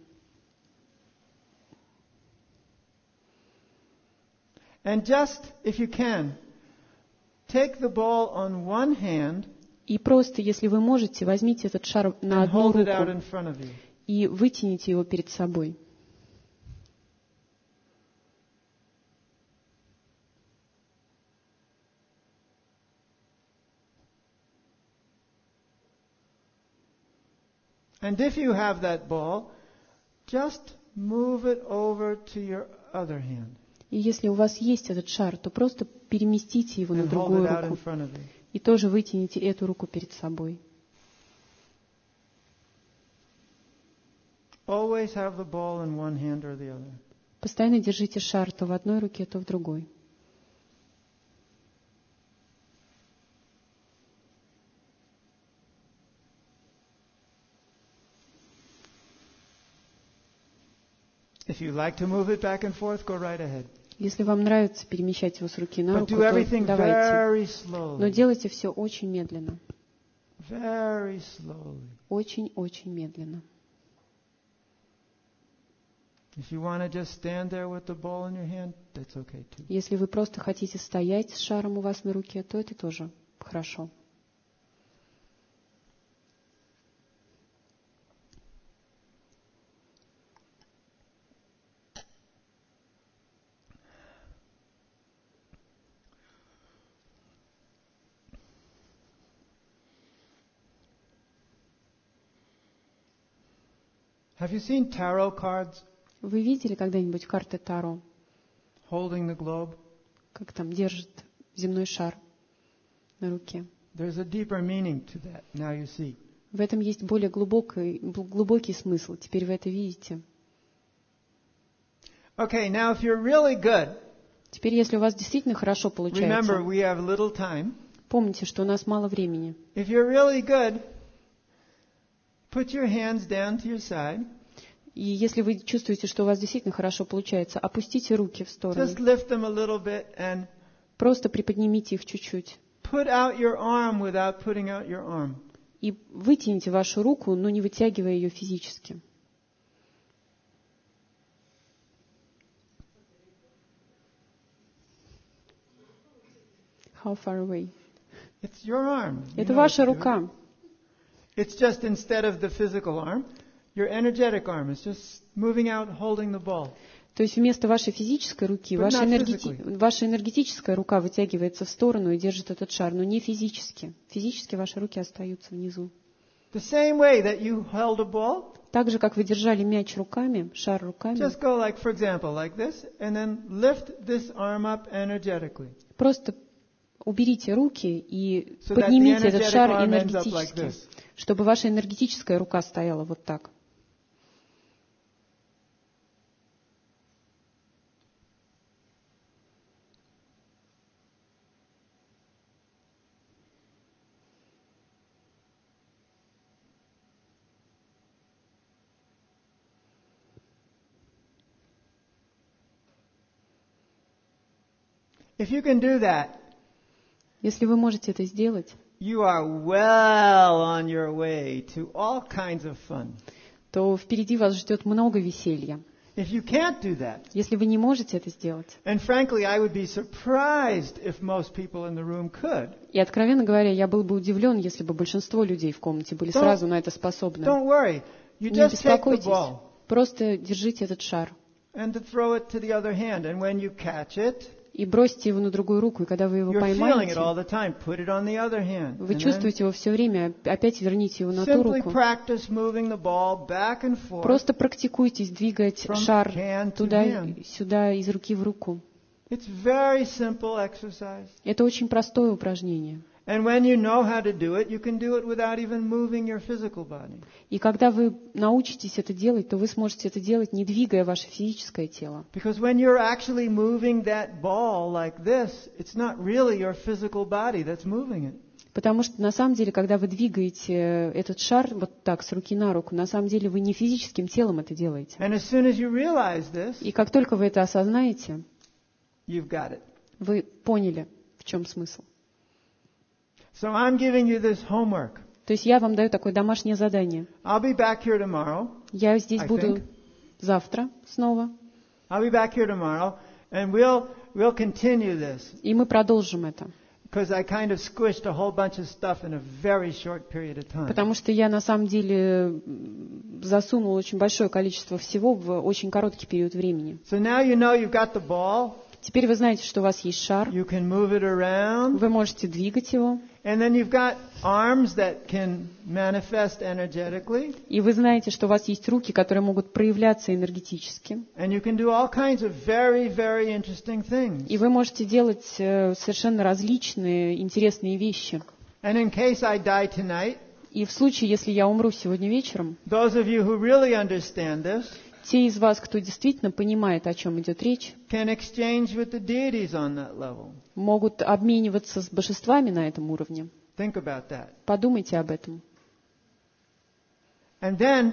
And just, if you can, take the ball on one hand И просто, если вы можете, возьмите этот шар на and одну hold it out руку in front of you. и вытяните его перед собой. And if you have that ball, just move it over to your other hand И если у вас есть этот шар, то просто переместите его на and hold другую it out in руку front of you. и тоже вытяните эту руку перед собой. Always have the ball in one hand or the other. Постоянно держите шар то в одной руке, то в другой. If you like to move it back and forth, go right ahead. Если вам нравится перемещать его с руки на But руку, do то everything давайте. very Но slowly. делайте все очень медленно. Very slowly. Очень-очень медленно. If you want to just stand there with the ball in your hand, that's okay too. Если вы просто хотите стоять с шаром у вас на руке, то это тоже хорошо. Have you seen tarot cards Вы видели когда-нибудь карты Таро, holding the globe? как там держит земной шар на руке? There's a deeper meaning to that. Now you see. В этом есть более глубокий смысл. Теперь вы это видите. Okay, now if you're really good, Теперь, если у вас действительно хорошо remember получается, we have little time. помните, что у нас мало времени. If you're really good, put your hands down to your side. И если вы чувствуете, что у вас действительно хорошо получается, опустите руки в сторону. Just lift them a little bit and Просто приподнимите их чуть-чуть. put out your arm without putting out your arm. И вытяните вашу руку, но не вытягивая ее физически. How far away? It's your arm. You Это know ваша what to do. рука. It's just instead of the physical arm, your energetic arm is just moving out, holding the ball. То есть вместо вашей физической руки, But ваша not physically. ваша энергетическая рука вытягивается в сторону и держит этот шар, но не физически. Физически ваши руки остаются внизу. The same way that you held a ball, Так же, как вы держали мяч руками, шар руками, just go like, for example, like this, and then lift this arm up energetically. просто уберите руки и So that the поднимите этот energetic шар arm ends up like энергетически, this. чтобы ваша энергетическая рука стояла вот так. If you can do that, Если вы можете это сделать, you are well on your way to all kinds of fun. то впереди вас ждет много веселья. If you can't do that, Если вы не можете это сделать, and frankly, I would be surprised if most people in the room could. и, откровенно говоря, я был бы удивлен, если бы большинство людей в комнате были сразу на это способны. Don't worry. You Не just take the беспокойтесь, ball просто держите этот шар. and to throw it to the other hand. And when you catch it, И бросьте его на другую руку, и когда вы его You're feeling it поймаете, all the time. Put it on the other hand. вы And then чувствуете его все время, опять верните его на ту simply руку. practice moving the ball back and forth. Просто практикуйтесь двигать From шар hand to туда hand. и сюда, из руки в руку. It's very simple exercise. Это очень простое упражнение. And when you know how to do it, you can do it without even moving your physical body. И когда вы научитесь это делать, то вы сможете это делать, не двигая ваше физическое тело. Because when you're actually moving that ball like this, it's not really your physical body that's moving it. Потому что на самом деле, когда вы двигаете этот шар вот так, с руки на руку, на самом деле вы не физическим телом это делаете. And as soon as you realize this, И как только вы это осознаете, you've got it. вы поняли, в чем смысл. So I'm giving you this homework. То есть я вам даю такое домашнее задание. I'll be back here tomorrow. Я здесь I буду think. завтра снова, I'll be back here tomorrow, and we'll continue this. и мы продолжим это. Because I kind of squished a whole bunch of stuff in a very short period of time. Потому что я на самом деле засунула очень большое количество всего в очень короткий период времени. So now you know you've got the ball. Теперь вы знаете, что у вас есть шар, You can move it around. вы можете двигать его, And then you've got arms that can manifest energetically. и вы знаете, что у вас есть руки, которые могут проявляться энергетически. And you can do all kinds of very, very interesting things. И вы можете делать совершенно различные интересные вещи. And in case I die tonight, И в случае, если я умру сегодня вечером, those of you who really understand this те из вас, кто действительно понимает, о чем идет речь, can exchange with the deities on that level. могут обмениваться с божествами на этом уровне. Think about that. Подумайте об этом. And then,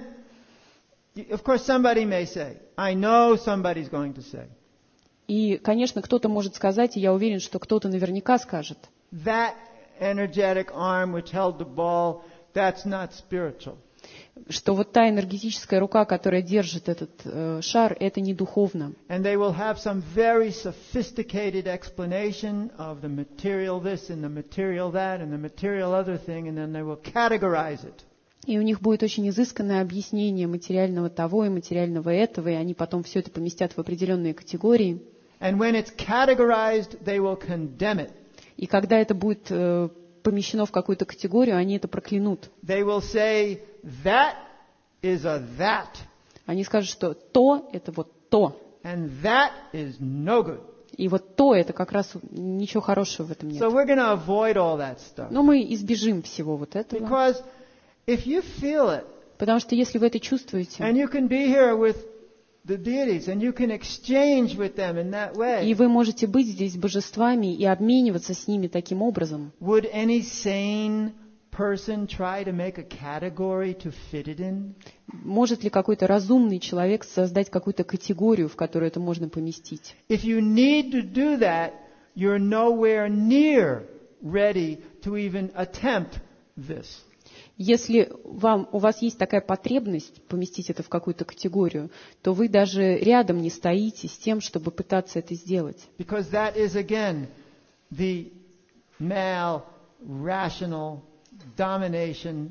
of course, somebody may say, I know somebody's going to say, И, конечно, кто-то может сказать, и я уверен, что кто-то наверняка скажет, that energetic arm which held the ball, that's not spiritual. что вот та энергетическая рука, которая держит этот шар, это не духовно. And they will have some very sophisticated explanation of the material this and the material that and the material other thing, and then they will categorize it. И у них будет очень изысканное объяснение материального того и материального этого, и они потом все это поместят в определенные категории. And when it's categorized, they will condemn it. И когда это будет помещено в какую-то категорию, они это проклянут. They will say, that is a that, Они скажут, что то — это вот то, and that is no good. и вот то — это как раз ничего хорошего в этом нет. So we're going to avoid all that stuff. Но мы избежим всего вот этого, Because if you feel it, потому что если вы это чувствуете, and you can be here with the deities, and you can exchange with them in that и way, вы можете быть здесь с божествами и обмениваться с ними таким образом, would any sane person try to make a category to fit it in? может ли какой-то разумный человек создать какую-то категорию, в которую это можно поместить? If you need to do that, you're nowhere near ready to even attempt this. Если у вас есть такая потребность поместить это в какую-то категорию, то вы даже рядом не стоите с тем, чтобы пытаться это сделать. Because that is, again, the male, rational domination,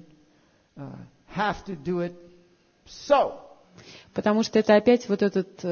have to do it so. Потому что это опять вот этот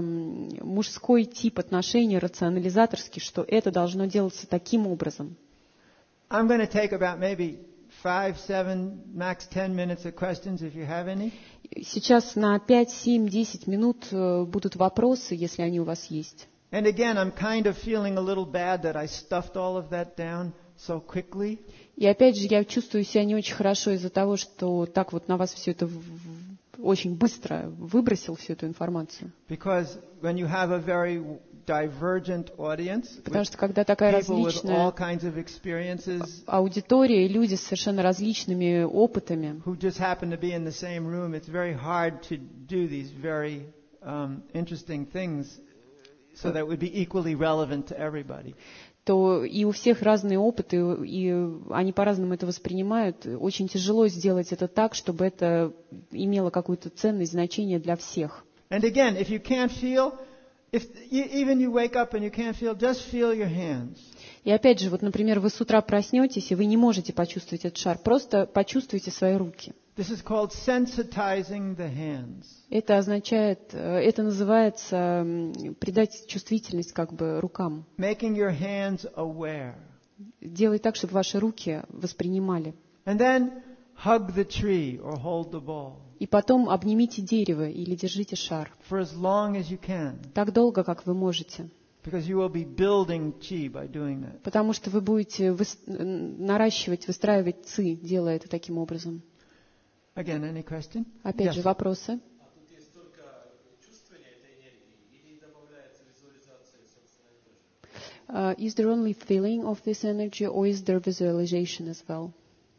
мужской тип отношений, рационализаторский, что это должно делаться таким образом. I'm going to take about maybe 5, 7, max 10 minutes of questions if you have any. Сейчас на 5, 7, 10 минут будут вопросы, если они у вас есть. And again, I'm kind of feeling a little bad that I stuffed all of that down so quickly. И опять же, я чувствую себя не очень хорошо из-за того, что так вот на вас все это очень быстро выбросил всю эту информацию. Because when you have a very divergent audience, Потому что когда такая people with all различная kinds of experiences аудитория и люди с совершенно различными опытами, who just happen to be in the same room, it's very hard to do these very interesting things so that it would be equally relevant to everybody. то и у всех разные опыты, и они по-разному это воспринимают. Очень тяжело сделать это так, чтобы это имело какую-то ценность, значение для всех. And again, if you can't feel, if even you wake up and you can't feel, just feel your hands. И опять же, вот, например, вы с утра проснетесь, и вы не можете почувствовать этот шар, просто почувствуйте свои руки. This is called sensitizing the hands. Это означает, это называется придать чувствительность как бы рукам. Making your hands aware. Делать так, чтобы ваши руки воспринимали. And then hug the tree or hold the ball. И потом обнимите дерево или держите шар. For as long as you can. Так долго, как вы можете. Because you will be building chi by doing that. Потому что вы будете наращивать, выстраивать ци, делая это таким образом. Again, any question? Опять же, вопросы? Is there only feeling of this energy, or is there visualization as well?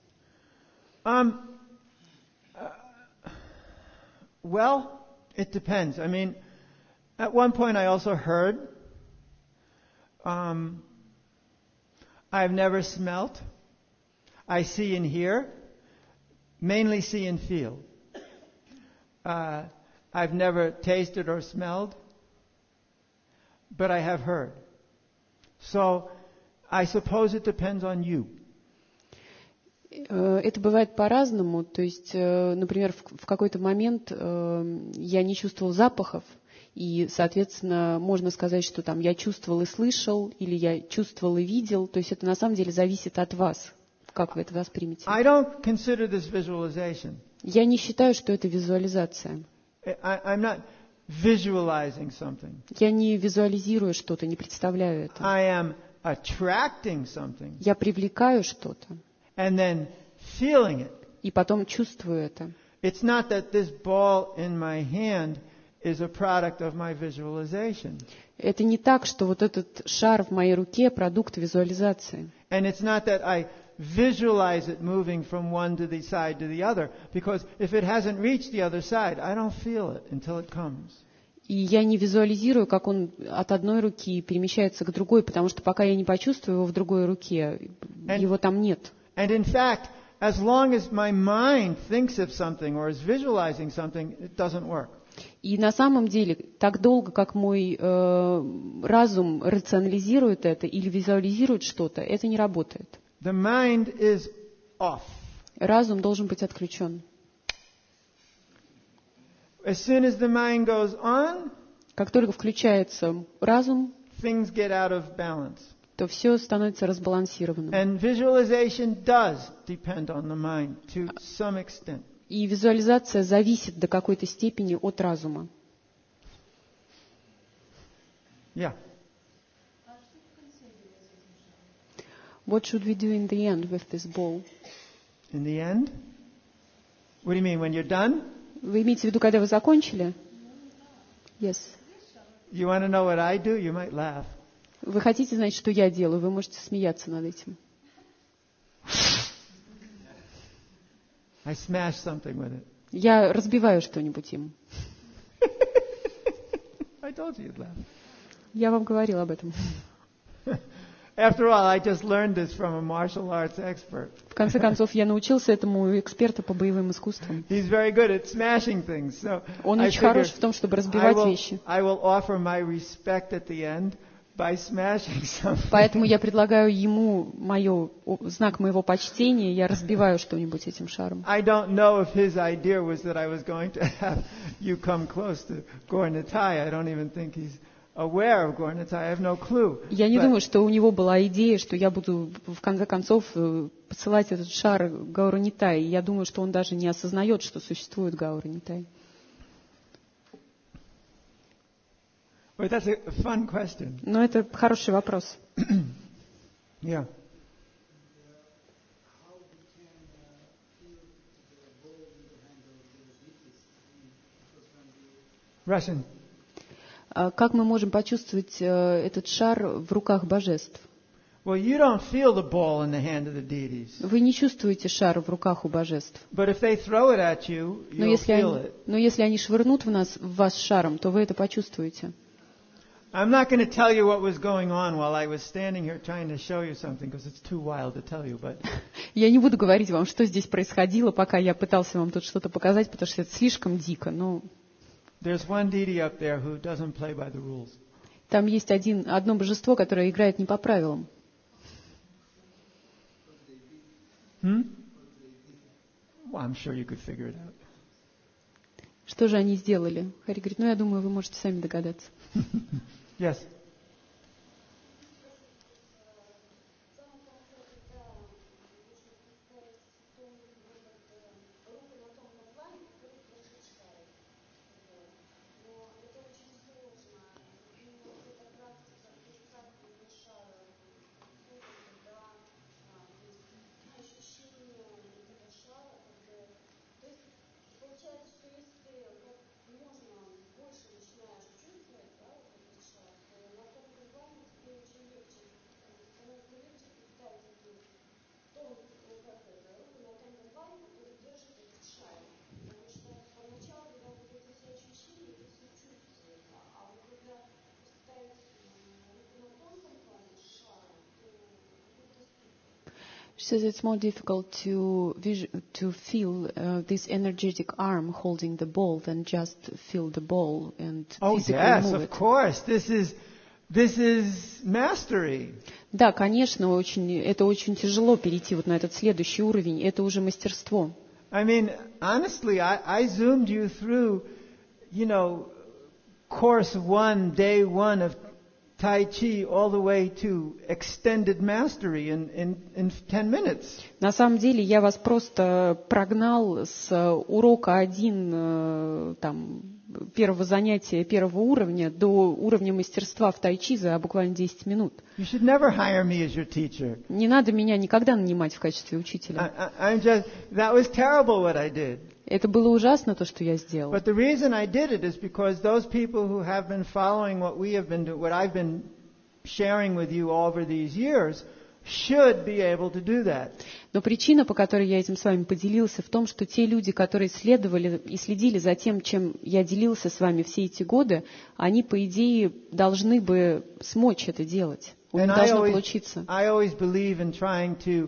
Well, it depends. I mean, at one point I also heard, I've never smelt. I see and hear, mainly see and feel. I've never tasted or smelled, but I have heard. So, I suppose it depends on you. Это бывает по-разному. То есть, например, в какой-то момент я не чувствовал запахов, и, соответственно, можно сказать, что там я чувствовал и слышал, или я чувствовал и видел. То есть это на самом деле зависит от вас, как вы это воспримете. I don't consider this visualization. Я не считаю, что это визуализация. I'm not visualizing something. Я не визуализирую что-то, не представляю это. I am attracting something. Я привлекаю что-то. And then feeling it. И потом чувствую это. It's not that this ball in my hand is a product of my visualization. Это не так, что вот этот шар в моей руке — продукт визуализации. And it's not that I visualize it moving from one to the side to the other, because if it hasn't reached the other side, I don't feel it until it comes. И я не визуализирую, как он от одной руки перемещается к другой, потому что пока я не почувствую его в другой руке, его там нет. And in fact, as long as my mind thinks of something or is visualizing something, it doesn't work. И на самом деле, так долго, как мой разум рационализирует это или визуализирует что-то, это не работает. The mind is off. Разум должен быть отключен. As soon as the mind goes on, как только включается разум, things get out of balance. То все становится разбалансированным. And visualization does depend on the mind to some extent. И визуализация зависит до какой-то степени от разума. Yeah. What should we do in the end with this ball? In the end? What do you mean, when you're done? Вы имеете в виду, когда вы закончили? Yes. You want to know what I do? You might laugh. Вы хотите знать, что я делаю? Вы можете смеяться над этим. I smash something with it. Я разбиваю что-нибудь им. I told you you'd laugh. Я вам говорил об этом. After all, I just learned this from a martial arts expert. В конце концов, я научился этому у эксперта по боевым искусствам. He's very good at smashing things. So Он очень хорош в том, чтобы разбивать вещи. I will offer my respect at the end by smashing something. Поэтому я предлагаю ему знак моего почтения, я разбиваю что-нибудь этим шаром. I don't know if his idea was that I was going to have you come close to Gaur Nitai. I don't even think he's aware of Gaur Nitai. I have no clue. Я не думаю, что у него была идея, что я буду в конце концов посылать этот шар Гауру Нитай. Я думаю, что он даже не осознает, что существует Гаура Нитай. But that's a fun question. Но это хороший вопрос. Yeah. Russian. Как мы можем почувствовать этот шар в руках божеств? Well, you don't feel the ball in the hand of the deities. Вы не чувствуете шар в руках у божеств. But if they throw it at you, you'll feel it. Но если они швырнут в вас шаром, то вы это почувствуете. I'm not going to tell you what was going on while I was standing here trying to show you something, because it's too wild to tell you. But я не буду говорить вам, что здесь происходило, пока я пытался вам тут что-то показать, потому что это слишком дико. Но there's one deity up there who doesn't play by the rules. Там есть одно божество, которое играет не по правилам. Well, I'm sure you could figure it out. Что же они сделали? Хари говорит, я думаю, вы можете сами догадаться. Yes. She says it's more difficult to feel this energetic arm holding the ball than just feel the ball and physically move of it. course. This is mastery. Да, конечно, это очень тяжело перейти вот на этот следующий уровень. Это уже мастерство. I mean, honestly, I zoomed you through, course 1, day 1 of Tai Chi all the way to extended mastery in 10 minutes. На самом деле я вас просто прогнал с урока 1, первого занятия, первого уровня до уровня мастерства в тайчи за буквально 10 минут. You should never hire me as your teacher. Не надо меня никогда нанимать в качестве учителя. That was terrible what I did. Это было ужасно, то, что я сделал. But the reason I did it is because those people who have been following what I've been sharing with you over these years should be able to do that. Но причина, по которой я этим с вами поделился, в том, что те люди, которые следовали и следили за тем, чем я делился с вами все эти годы, они, по идее, должны бы смочь это делать. У них должно получиться. I always believe in trying to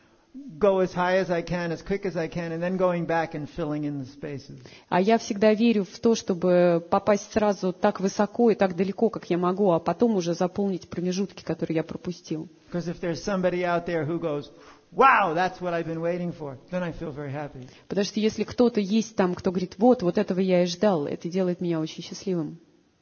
go as high as I can, as quick as I can, and then going back and filling in the spaces. А я всегда верю в то, чтобы попасть сразу так высоко и так далеко, как я могу, а потом уже заполнить промежутки, которые я пропустил. Because if there's somebody out there who goes, wow, that's what I've been waiting for, then I feel very happy. Потому что если кто-то есть там, кто говорит, вот этого я и ждал, это делает меня очень счастливым.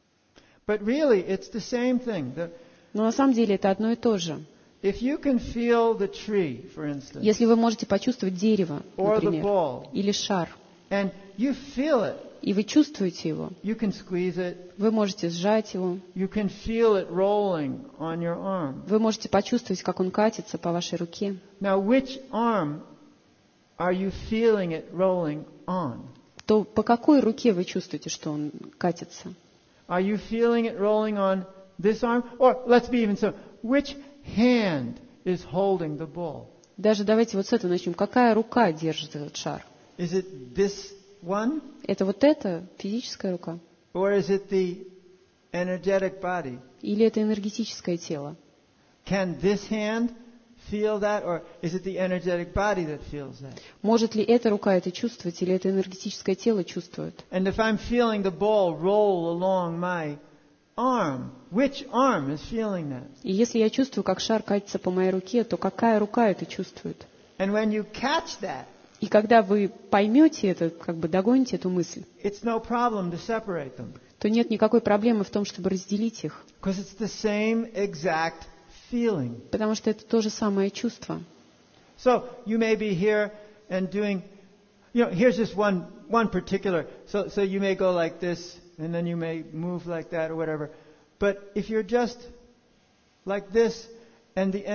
But really, it's the same thing. Но на самом деле это одно и то же. If you can feel the tree, for instance, если вы можете почувствовать дерево, например, или шар, and you feel it, и вы чувствуете его, you can squeeze it, вы можете сжать его, you can feel it rolling on your arm. Вы можете почувствовать, как он катится по вашей руке. Now, which arm are you feeling it rolling on? То по какой руке вы чувствуете, что он катится? Are you feeling it rolling on this arm? Or, let's be even so, which hand is holding the ball? Даже давайте вот с этого начнем. Какая рука держит этот шар? Is it this one? Это вот эта физическая рука? Or is it the energetic body? Или это энергетическое тело? Can this hand feel that, or is it the energetic body that feels that? Может ли эта рука это чувствовать, или это энергетическое тело чувствует? And if I'm feeling the ball roll along my arm, which arm is feeling that? И если я чувствую, как шар катится по моей руке, то какая рука это чувствует? And when you catch that, и когда вы поймете это, как бы догоните эту мысль, it's no problem to separate them. То нет никакой проблемы в том, чтобы разделить их. Because it's the same exact feeling. Потому что это то же самое чувство. So you may be here and doing, here's just one particular. So you may go like this, and then you may move like that or whatever. But if you're just like this, and the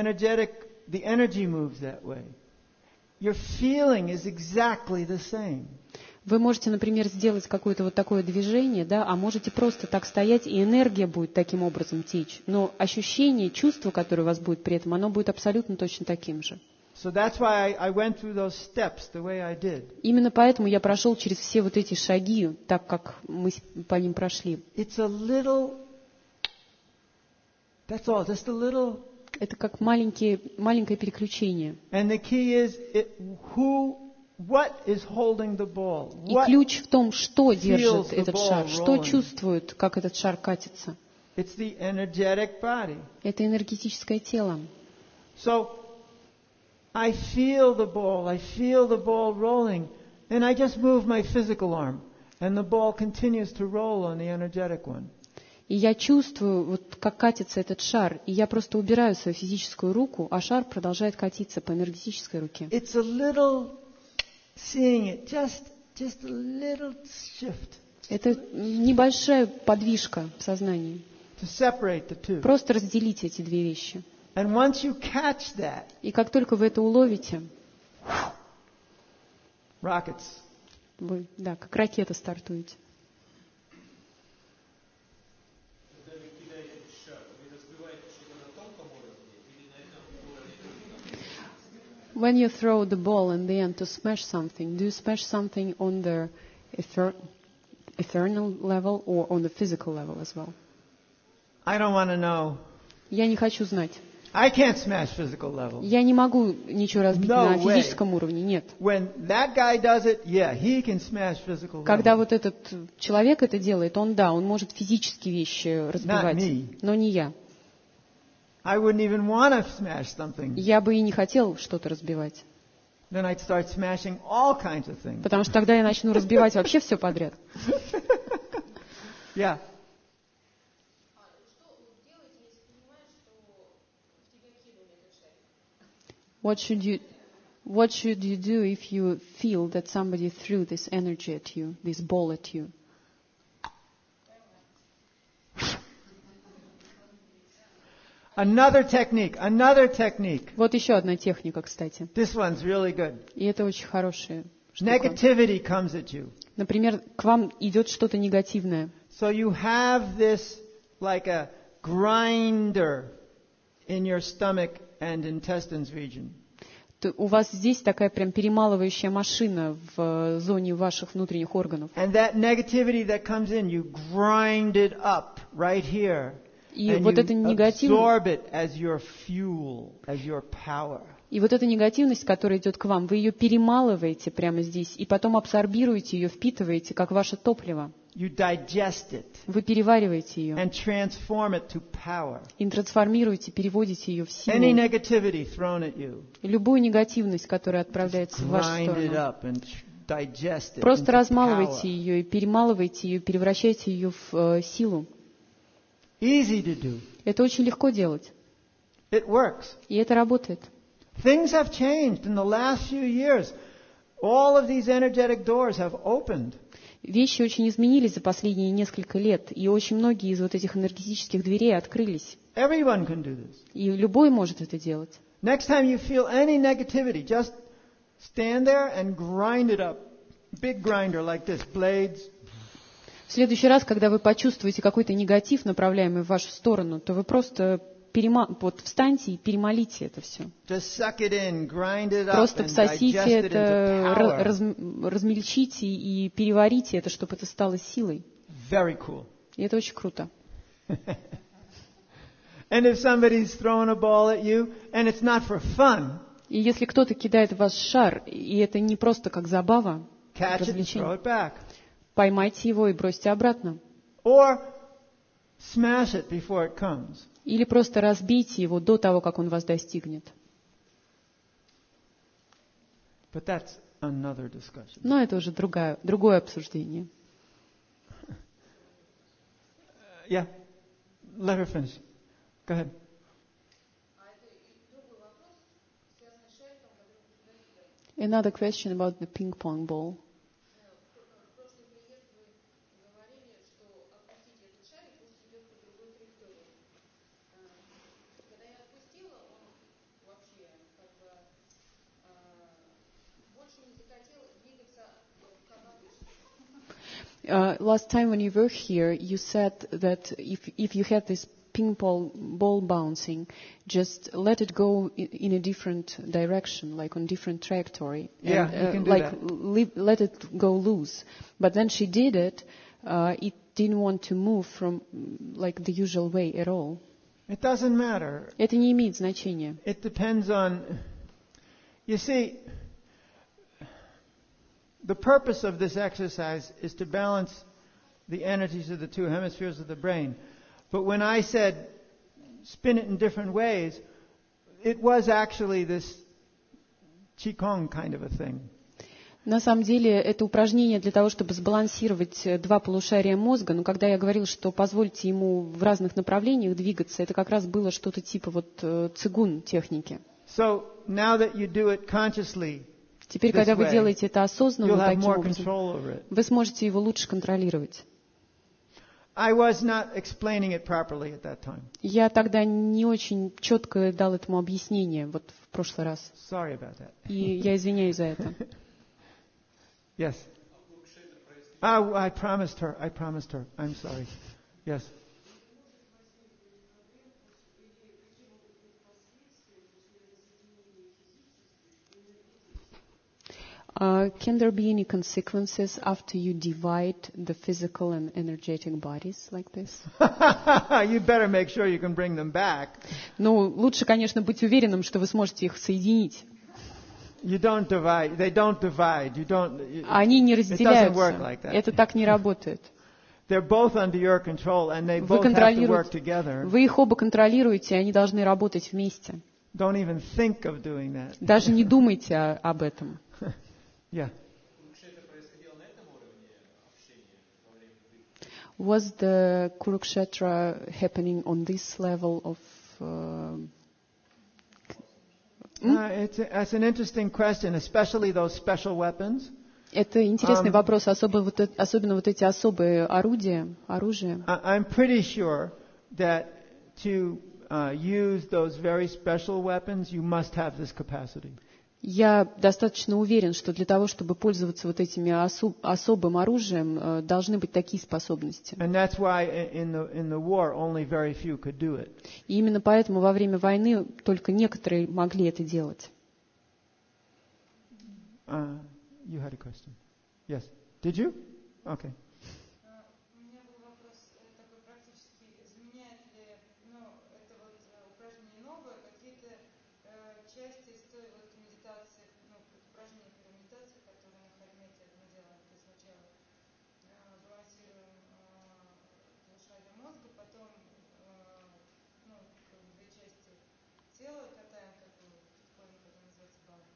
energy moves that way, your feeling is exactly the same. Вы можете, например, сделать какое-то вот такое движение, да, а можете просто так стоять, и энергия будет таким образом течь. Но ощущение, чувство, которое у вас будет при этом, оно будет абсолютно точно таким же. So that's why I went through those steps the way I did. Именно поэтому я прошел через все вот эти шаги, так как мы по ним прошли. It's a little, that's all, just a little. Это как маленькое переключение. And the key is what is holding the ball? И ключ в том, что держит этот шар, что чувствует, как этот шар катится. It's the energetic body. Это энергетическое тело. So I feel the ball rolling, And I just move my physical arm, and the ball continues to roll on the energetic one. И я чувствую, вот как катится этот шар, и я просто убираю свою физическую руку, а шар продолжает катиться по энергетической руке. It's a little, seeing it, just a little shift. Это небольшая подвижка в сознании. To separate the two. Просто разделите эти две вещи. And once you catch that, И как только вы это уловите, rockets. вы, да, как ракета стартуете. When you throw the ball in the end to smash something, do you smash something on the ethereal level or on the physical level as well? I don't want to know. Я не хочу знать. I can't smash physical level. Я не могу ничего разбить No на way. физическом уровне, нет. When that guy does it, yeah, he can smash physical Когда level. вот этот человек это делает, он может физические вещи разбивать, me. но не я. I wouldn't even want to smash something. Я бы и не хотел что-то разбивать, Then I'd start smashing all kinds of things. потому что тогда я начну разбивать вообще все подряд. Yeah. What should you do if you feel that somebody threw this energy at you, this ball at you? Another technique. Вот еще одна техника, кстати. This one's really good. И это очень хорошая штука. Negativity comes at you. Например, к вам идет что-то негативное. So you have this like a grinder in your stomach and intestines region. У вас здесь такая прям перемалывающая машина в зоне ваших внутренних органов. And that negativity that comes in, you grind it up right here. И And вот эта you негативность, absorb it as your fuel, as your power. и вот эта негативность, которая идет к вам, вы ее перемалываете прямо здесь, и потом абсорбируете ее, впитываете, как ваше топливо. You digest it Вы перевариваете ее and transform it to power. и трансформируете, переводите ее в силу. Any negativity thrown at you, И любую негативность, которая отправляется в вашу grind it сторону, up and digest it просто into размалывайте power. ее и перемалывайте ее, превращайте ее в силу. Easy to do. Это очень легко делать, It works. и это работает. Things have changed in the last few years. All of these energetic doors have opened. Вещи очень изменились за последние несколько лет, и очень многие из вот этих энергетических дверей открылись. Everyone can do this. И любой может это делать. Next time you feel any negativity, just stand there and grind it up. Big grinder like this, blades. В следующий раз, когда вы почувствуете какой-то негатив, направляемый в вашу сторону, то вы просто встаньте и перемолите это все. Just suck it in, grind it up, Просто and всосите digest it это, into power. размельчите и переварите это, чтобы это стало силой. Very cool. И это очень круто. And if somebody's throwing a ball at you, and it's not for fun, И если кто-то кидает в вас шар, и это не просто как забава, как catch it and throw развлечение, it back. поймайте его и бросьте обратно. Or smash it before it comes. Или просто разбейте его до того, как он вас достигнет. But that's another discussion. Но это уже другое обсуждение. Yeah. Let her finish. Go ahead. Another question about the ping pong ball. Last time when you were here, you said that if you had this ping pong ball bouncing, just let it go in a different direction, like on different trajectory. Yeah, and, you can do like that. let it go loose. But then she did it. It didn't want to move from like the usual way at all. It doesn't matter. Это не имеет значения. It depends on, you see, the purpose of this exercise is to balance the energies of the two hemispheres of the brain. But when I said spin it in different ways, it was actually this Qigong kind of a thing. На самом деле это упражнение для того, чтобы сбалансировать два полушария мозга. Но когда я говорила, что позвольте ему в разных направлениях двигаться, это как раз было что-то типа цигун техники. So now that you do it consciously, теперь, когда вы делаете это осознанно, таким образом, вы сможете его лучше контролировать. I was not explaining it properly at that time. Я тогда не очень четко дал этому объяснение в прошлый раз. Sorry about that. И я извиняюсь за это. Yes. Oh, I promised her. I'm sorry. Yes. Can there be any consequences after you divide the physical and energetic bodies like this? You better make sure you can bring them back. Ну, лучше, конечно, быть уверенным, что вы сможете их соединить. You don't divide. They don't divide. You don't. Они не разделяются. It doesn't work like that. Это так не работает. They're both under your control, and they both have to work together. Вы их оба контролируете, и они должны работать вместе. Don't even think of doing that. Даже не думайте об этом. Yeah. Was the Kurukshetra happening on this level of? It's an interesting question, especially those special weapons. Это интересный вопрос, особенно вот эти особые оружия. I'm pretty sure that to use those very special weapons, you must have this capacity. Я достаточно уверен, что для того, чтобы пользоваться вот этими особым оружием, должны быть такие способности. И именно поэтому во время войны только некоторые могли это делать. You had a question. Yes. Did you? Okay. У меня был вопрос такой практически, изменяет ли, это упражнение новое, какие-то части из той медитации, упражнения по медитации, которые на Хармете мы делаем, то есть сначала балансируем полушарие мозга, потом две части тела катаем, такую форму, которая называется бала.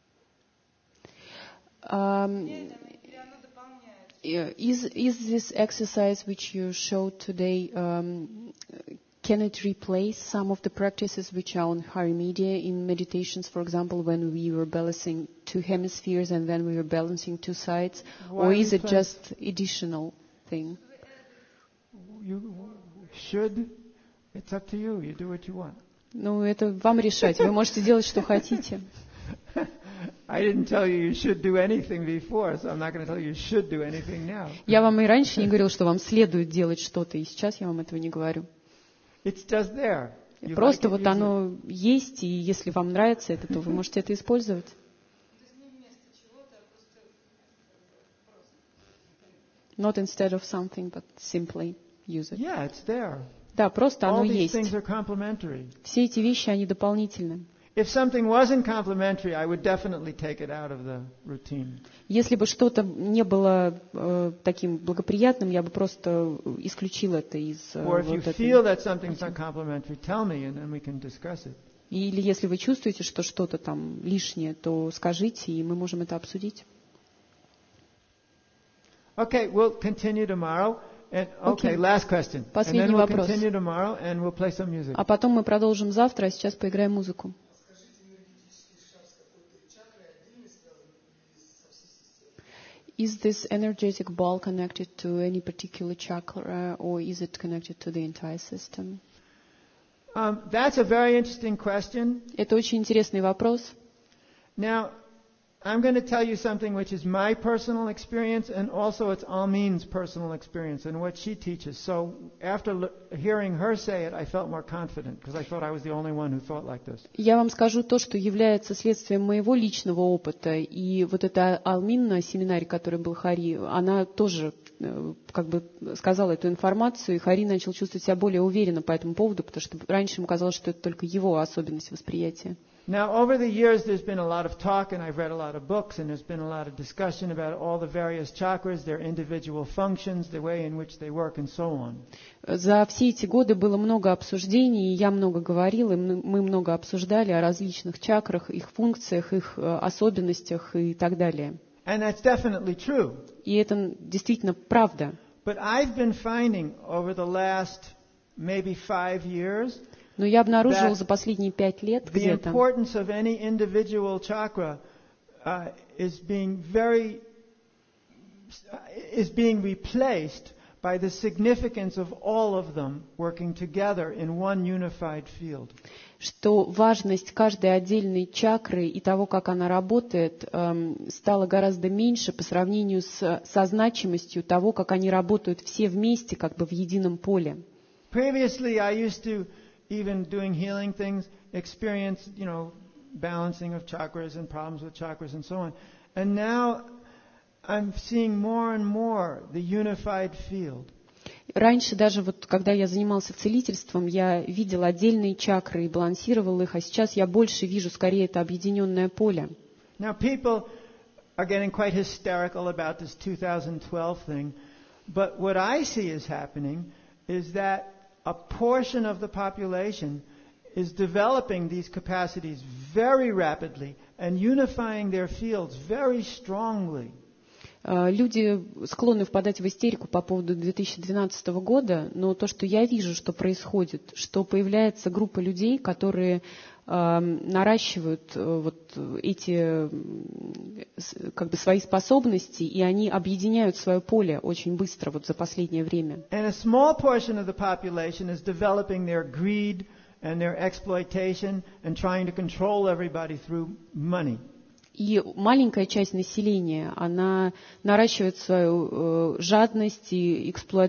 Is this exercise which you showed today, can it replace some of the practices which are on Hari Media in meditations, for example, when we were balancing two hemispheres and then we were balancing two sides? Or is it just additional thing? You should. It's up to you. You do what you want. Ну, это вам решать. Вы можете делать, что хотите. I didn't tell you you should do anything before, so I'm not going to tell you you should do anything now. Я вам и раньше не говорил, что вам следует делать что-то, и сейчас я вам этого не говорю. It's just there. Просто вот оно есть, и если вам нравится это, то вы можете это использовать. Not instead of something, but simply use it. Yeah, it's there. Да, просто оно есть. All these things are complementary. Все эти вещи, они дополнительны. If something wasn't complementary, I would definitely take it out of the routine. Если бы что-то не было таким благоприятным, я бы просто исключил это из Or if you feel that something's not complementary, tell me, and then we can discuss it. Или если вы чувствуете, что что-то там лишнее, то скажите, и мы можем это обсудить. Okay, we'll continue tomorrow. And, okay, last question. Последний вопрос. And then we'll continue tomorrow, and we'll play some music. А потом мы продолжим завтра, а сейчас поиграем музыку. Is this energetic ball connected to any particular chakra, or is it connected to the entire system? That's a very interesting question. Это очень интересный вопрос. Now, I'm going to tell you something which is my personal experience, and also it's Almin's personal experience and what she teaches. So after hearing her say it, I felt more confident because I thought I was the only one who thought like this. Я вам скажу то, что является следствием моего личного опыта. И вот эта Алмин на семинаре, который был Хари, она тоже как бы сказала эту информацию, и Хари начал чувствовать себя более уверенно по этому поводу, потому что раньше ему казалось, что это только его особенность восприятия. Now, over the years, there's been a lot of talk, and I've read a lot of books, and there's been a lot of discussion about all the various chakras, their individual functions, the way in which they work, and so on. За все эти годы было много обсуждений, и я много говорила, и мы много обсуждали о различных чакрах, их функциях, их особенностях и так далее. And that's definitely true. И это действительно правда. But I've been finding over the last maybe 5 years Но я обнаружила that за последние 5 лет the где-то, importance of any individual chakra is being replaced by the significance of all of them working together in one unified field. что важность каждой отдельной чакры и того, как она работает, стала гораздо меньше по сравнению со значимостью того, как они работают все вместе, как бы в едином поле. Previously, I used to, even doing healing things, experience, balancing of chakras and problems with chakras and so on. And now I'm seeing more and more the unified field. Раньше даже вот, когда я занимался целительством, я видел отдельные чакры и балансировал их, а сейчас я больше вижу скорее это объединенное поле. Now people are getting quite hysterical about this 2012 thing, but what I see is happening is that a portion of the population is developing these capacities very rapidly and unifying their fields very strongly. Люди склонны впадать в истерику по поводу 2012 года, но то, что я вижу, что происходит, что появляется группа людей, которые наращивают вот эти как бы свои способности, и они объединяют свое поле очень быстро вот за последнее время. And a small portion of the population is developing their greed and their exploitation and trying to control everybody through money. И маленькая часть населения, она наращивает свою жадность и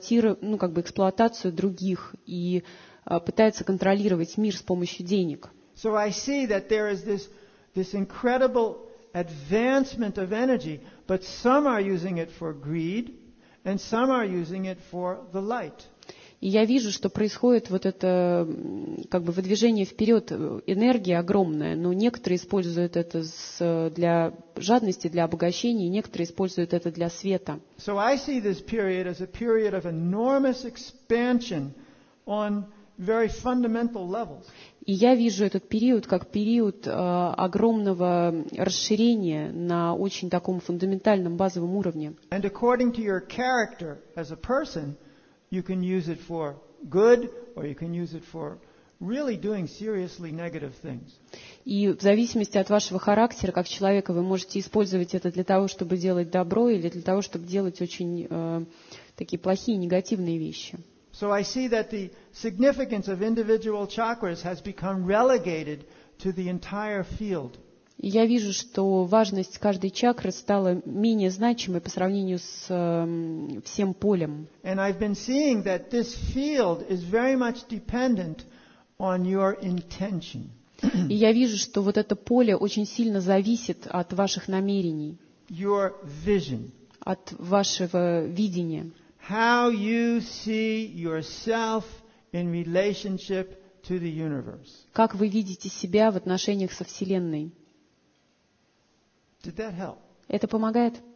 эксплуатацию других и пытается контролировать мир с помощью денег. So I see that there is this incredible advancement of energy, but some are using it for greed and some are using it for the light. И я вижу, что происходит вот это как бы выдвижение вперед, энергия огромная, но некоторые используют это для жадности, для обогащения, и некоторые используют это для света. So I see this period as a period of enormous expansion on very fundamental levels. И я вижу этот период как период огромного расширения на очень таком фундаментальном базовом уровне. And according to your character as a person, you can use it for good, or you can use it for really doing seriously negative things. И в зависимости от вашего характера, как человека, вы можете использовать это для того, чтобы делать добро, или для того, чтобы делать очень такие плохие, негативные вещи. So I see that the significance of individual chakras has become relegated to the entire field. И я вижу, что важность каждой чакры стала менее значимой по сравнению с всем полем. And I've been seeing that this field is very much dependent on your intention. И я вижу, что вот это поле очень сильно зависит от ваших намерений, Your vision. от вашего видения. How you see yourself in relationship to the universe. Как вы видите себя в отношениях со Вселенной. Did that help? Это помогает?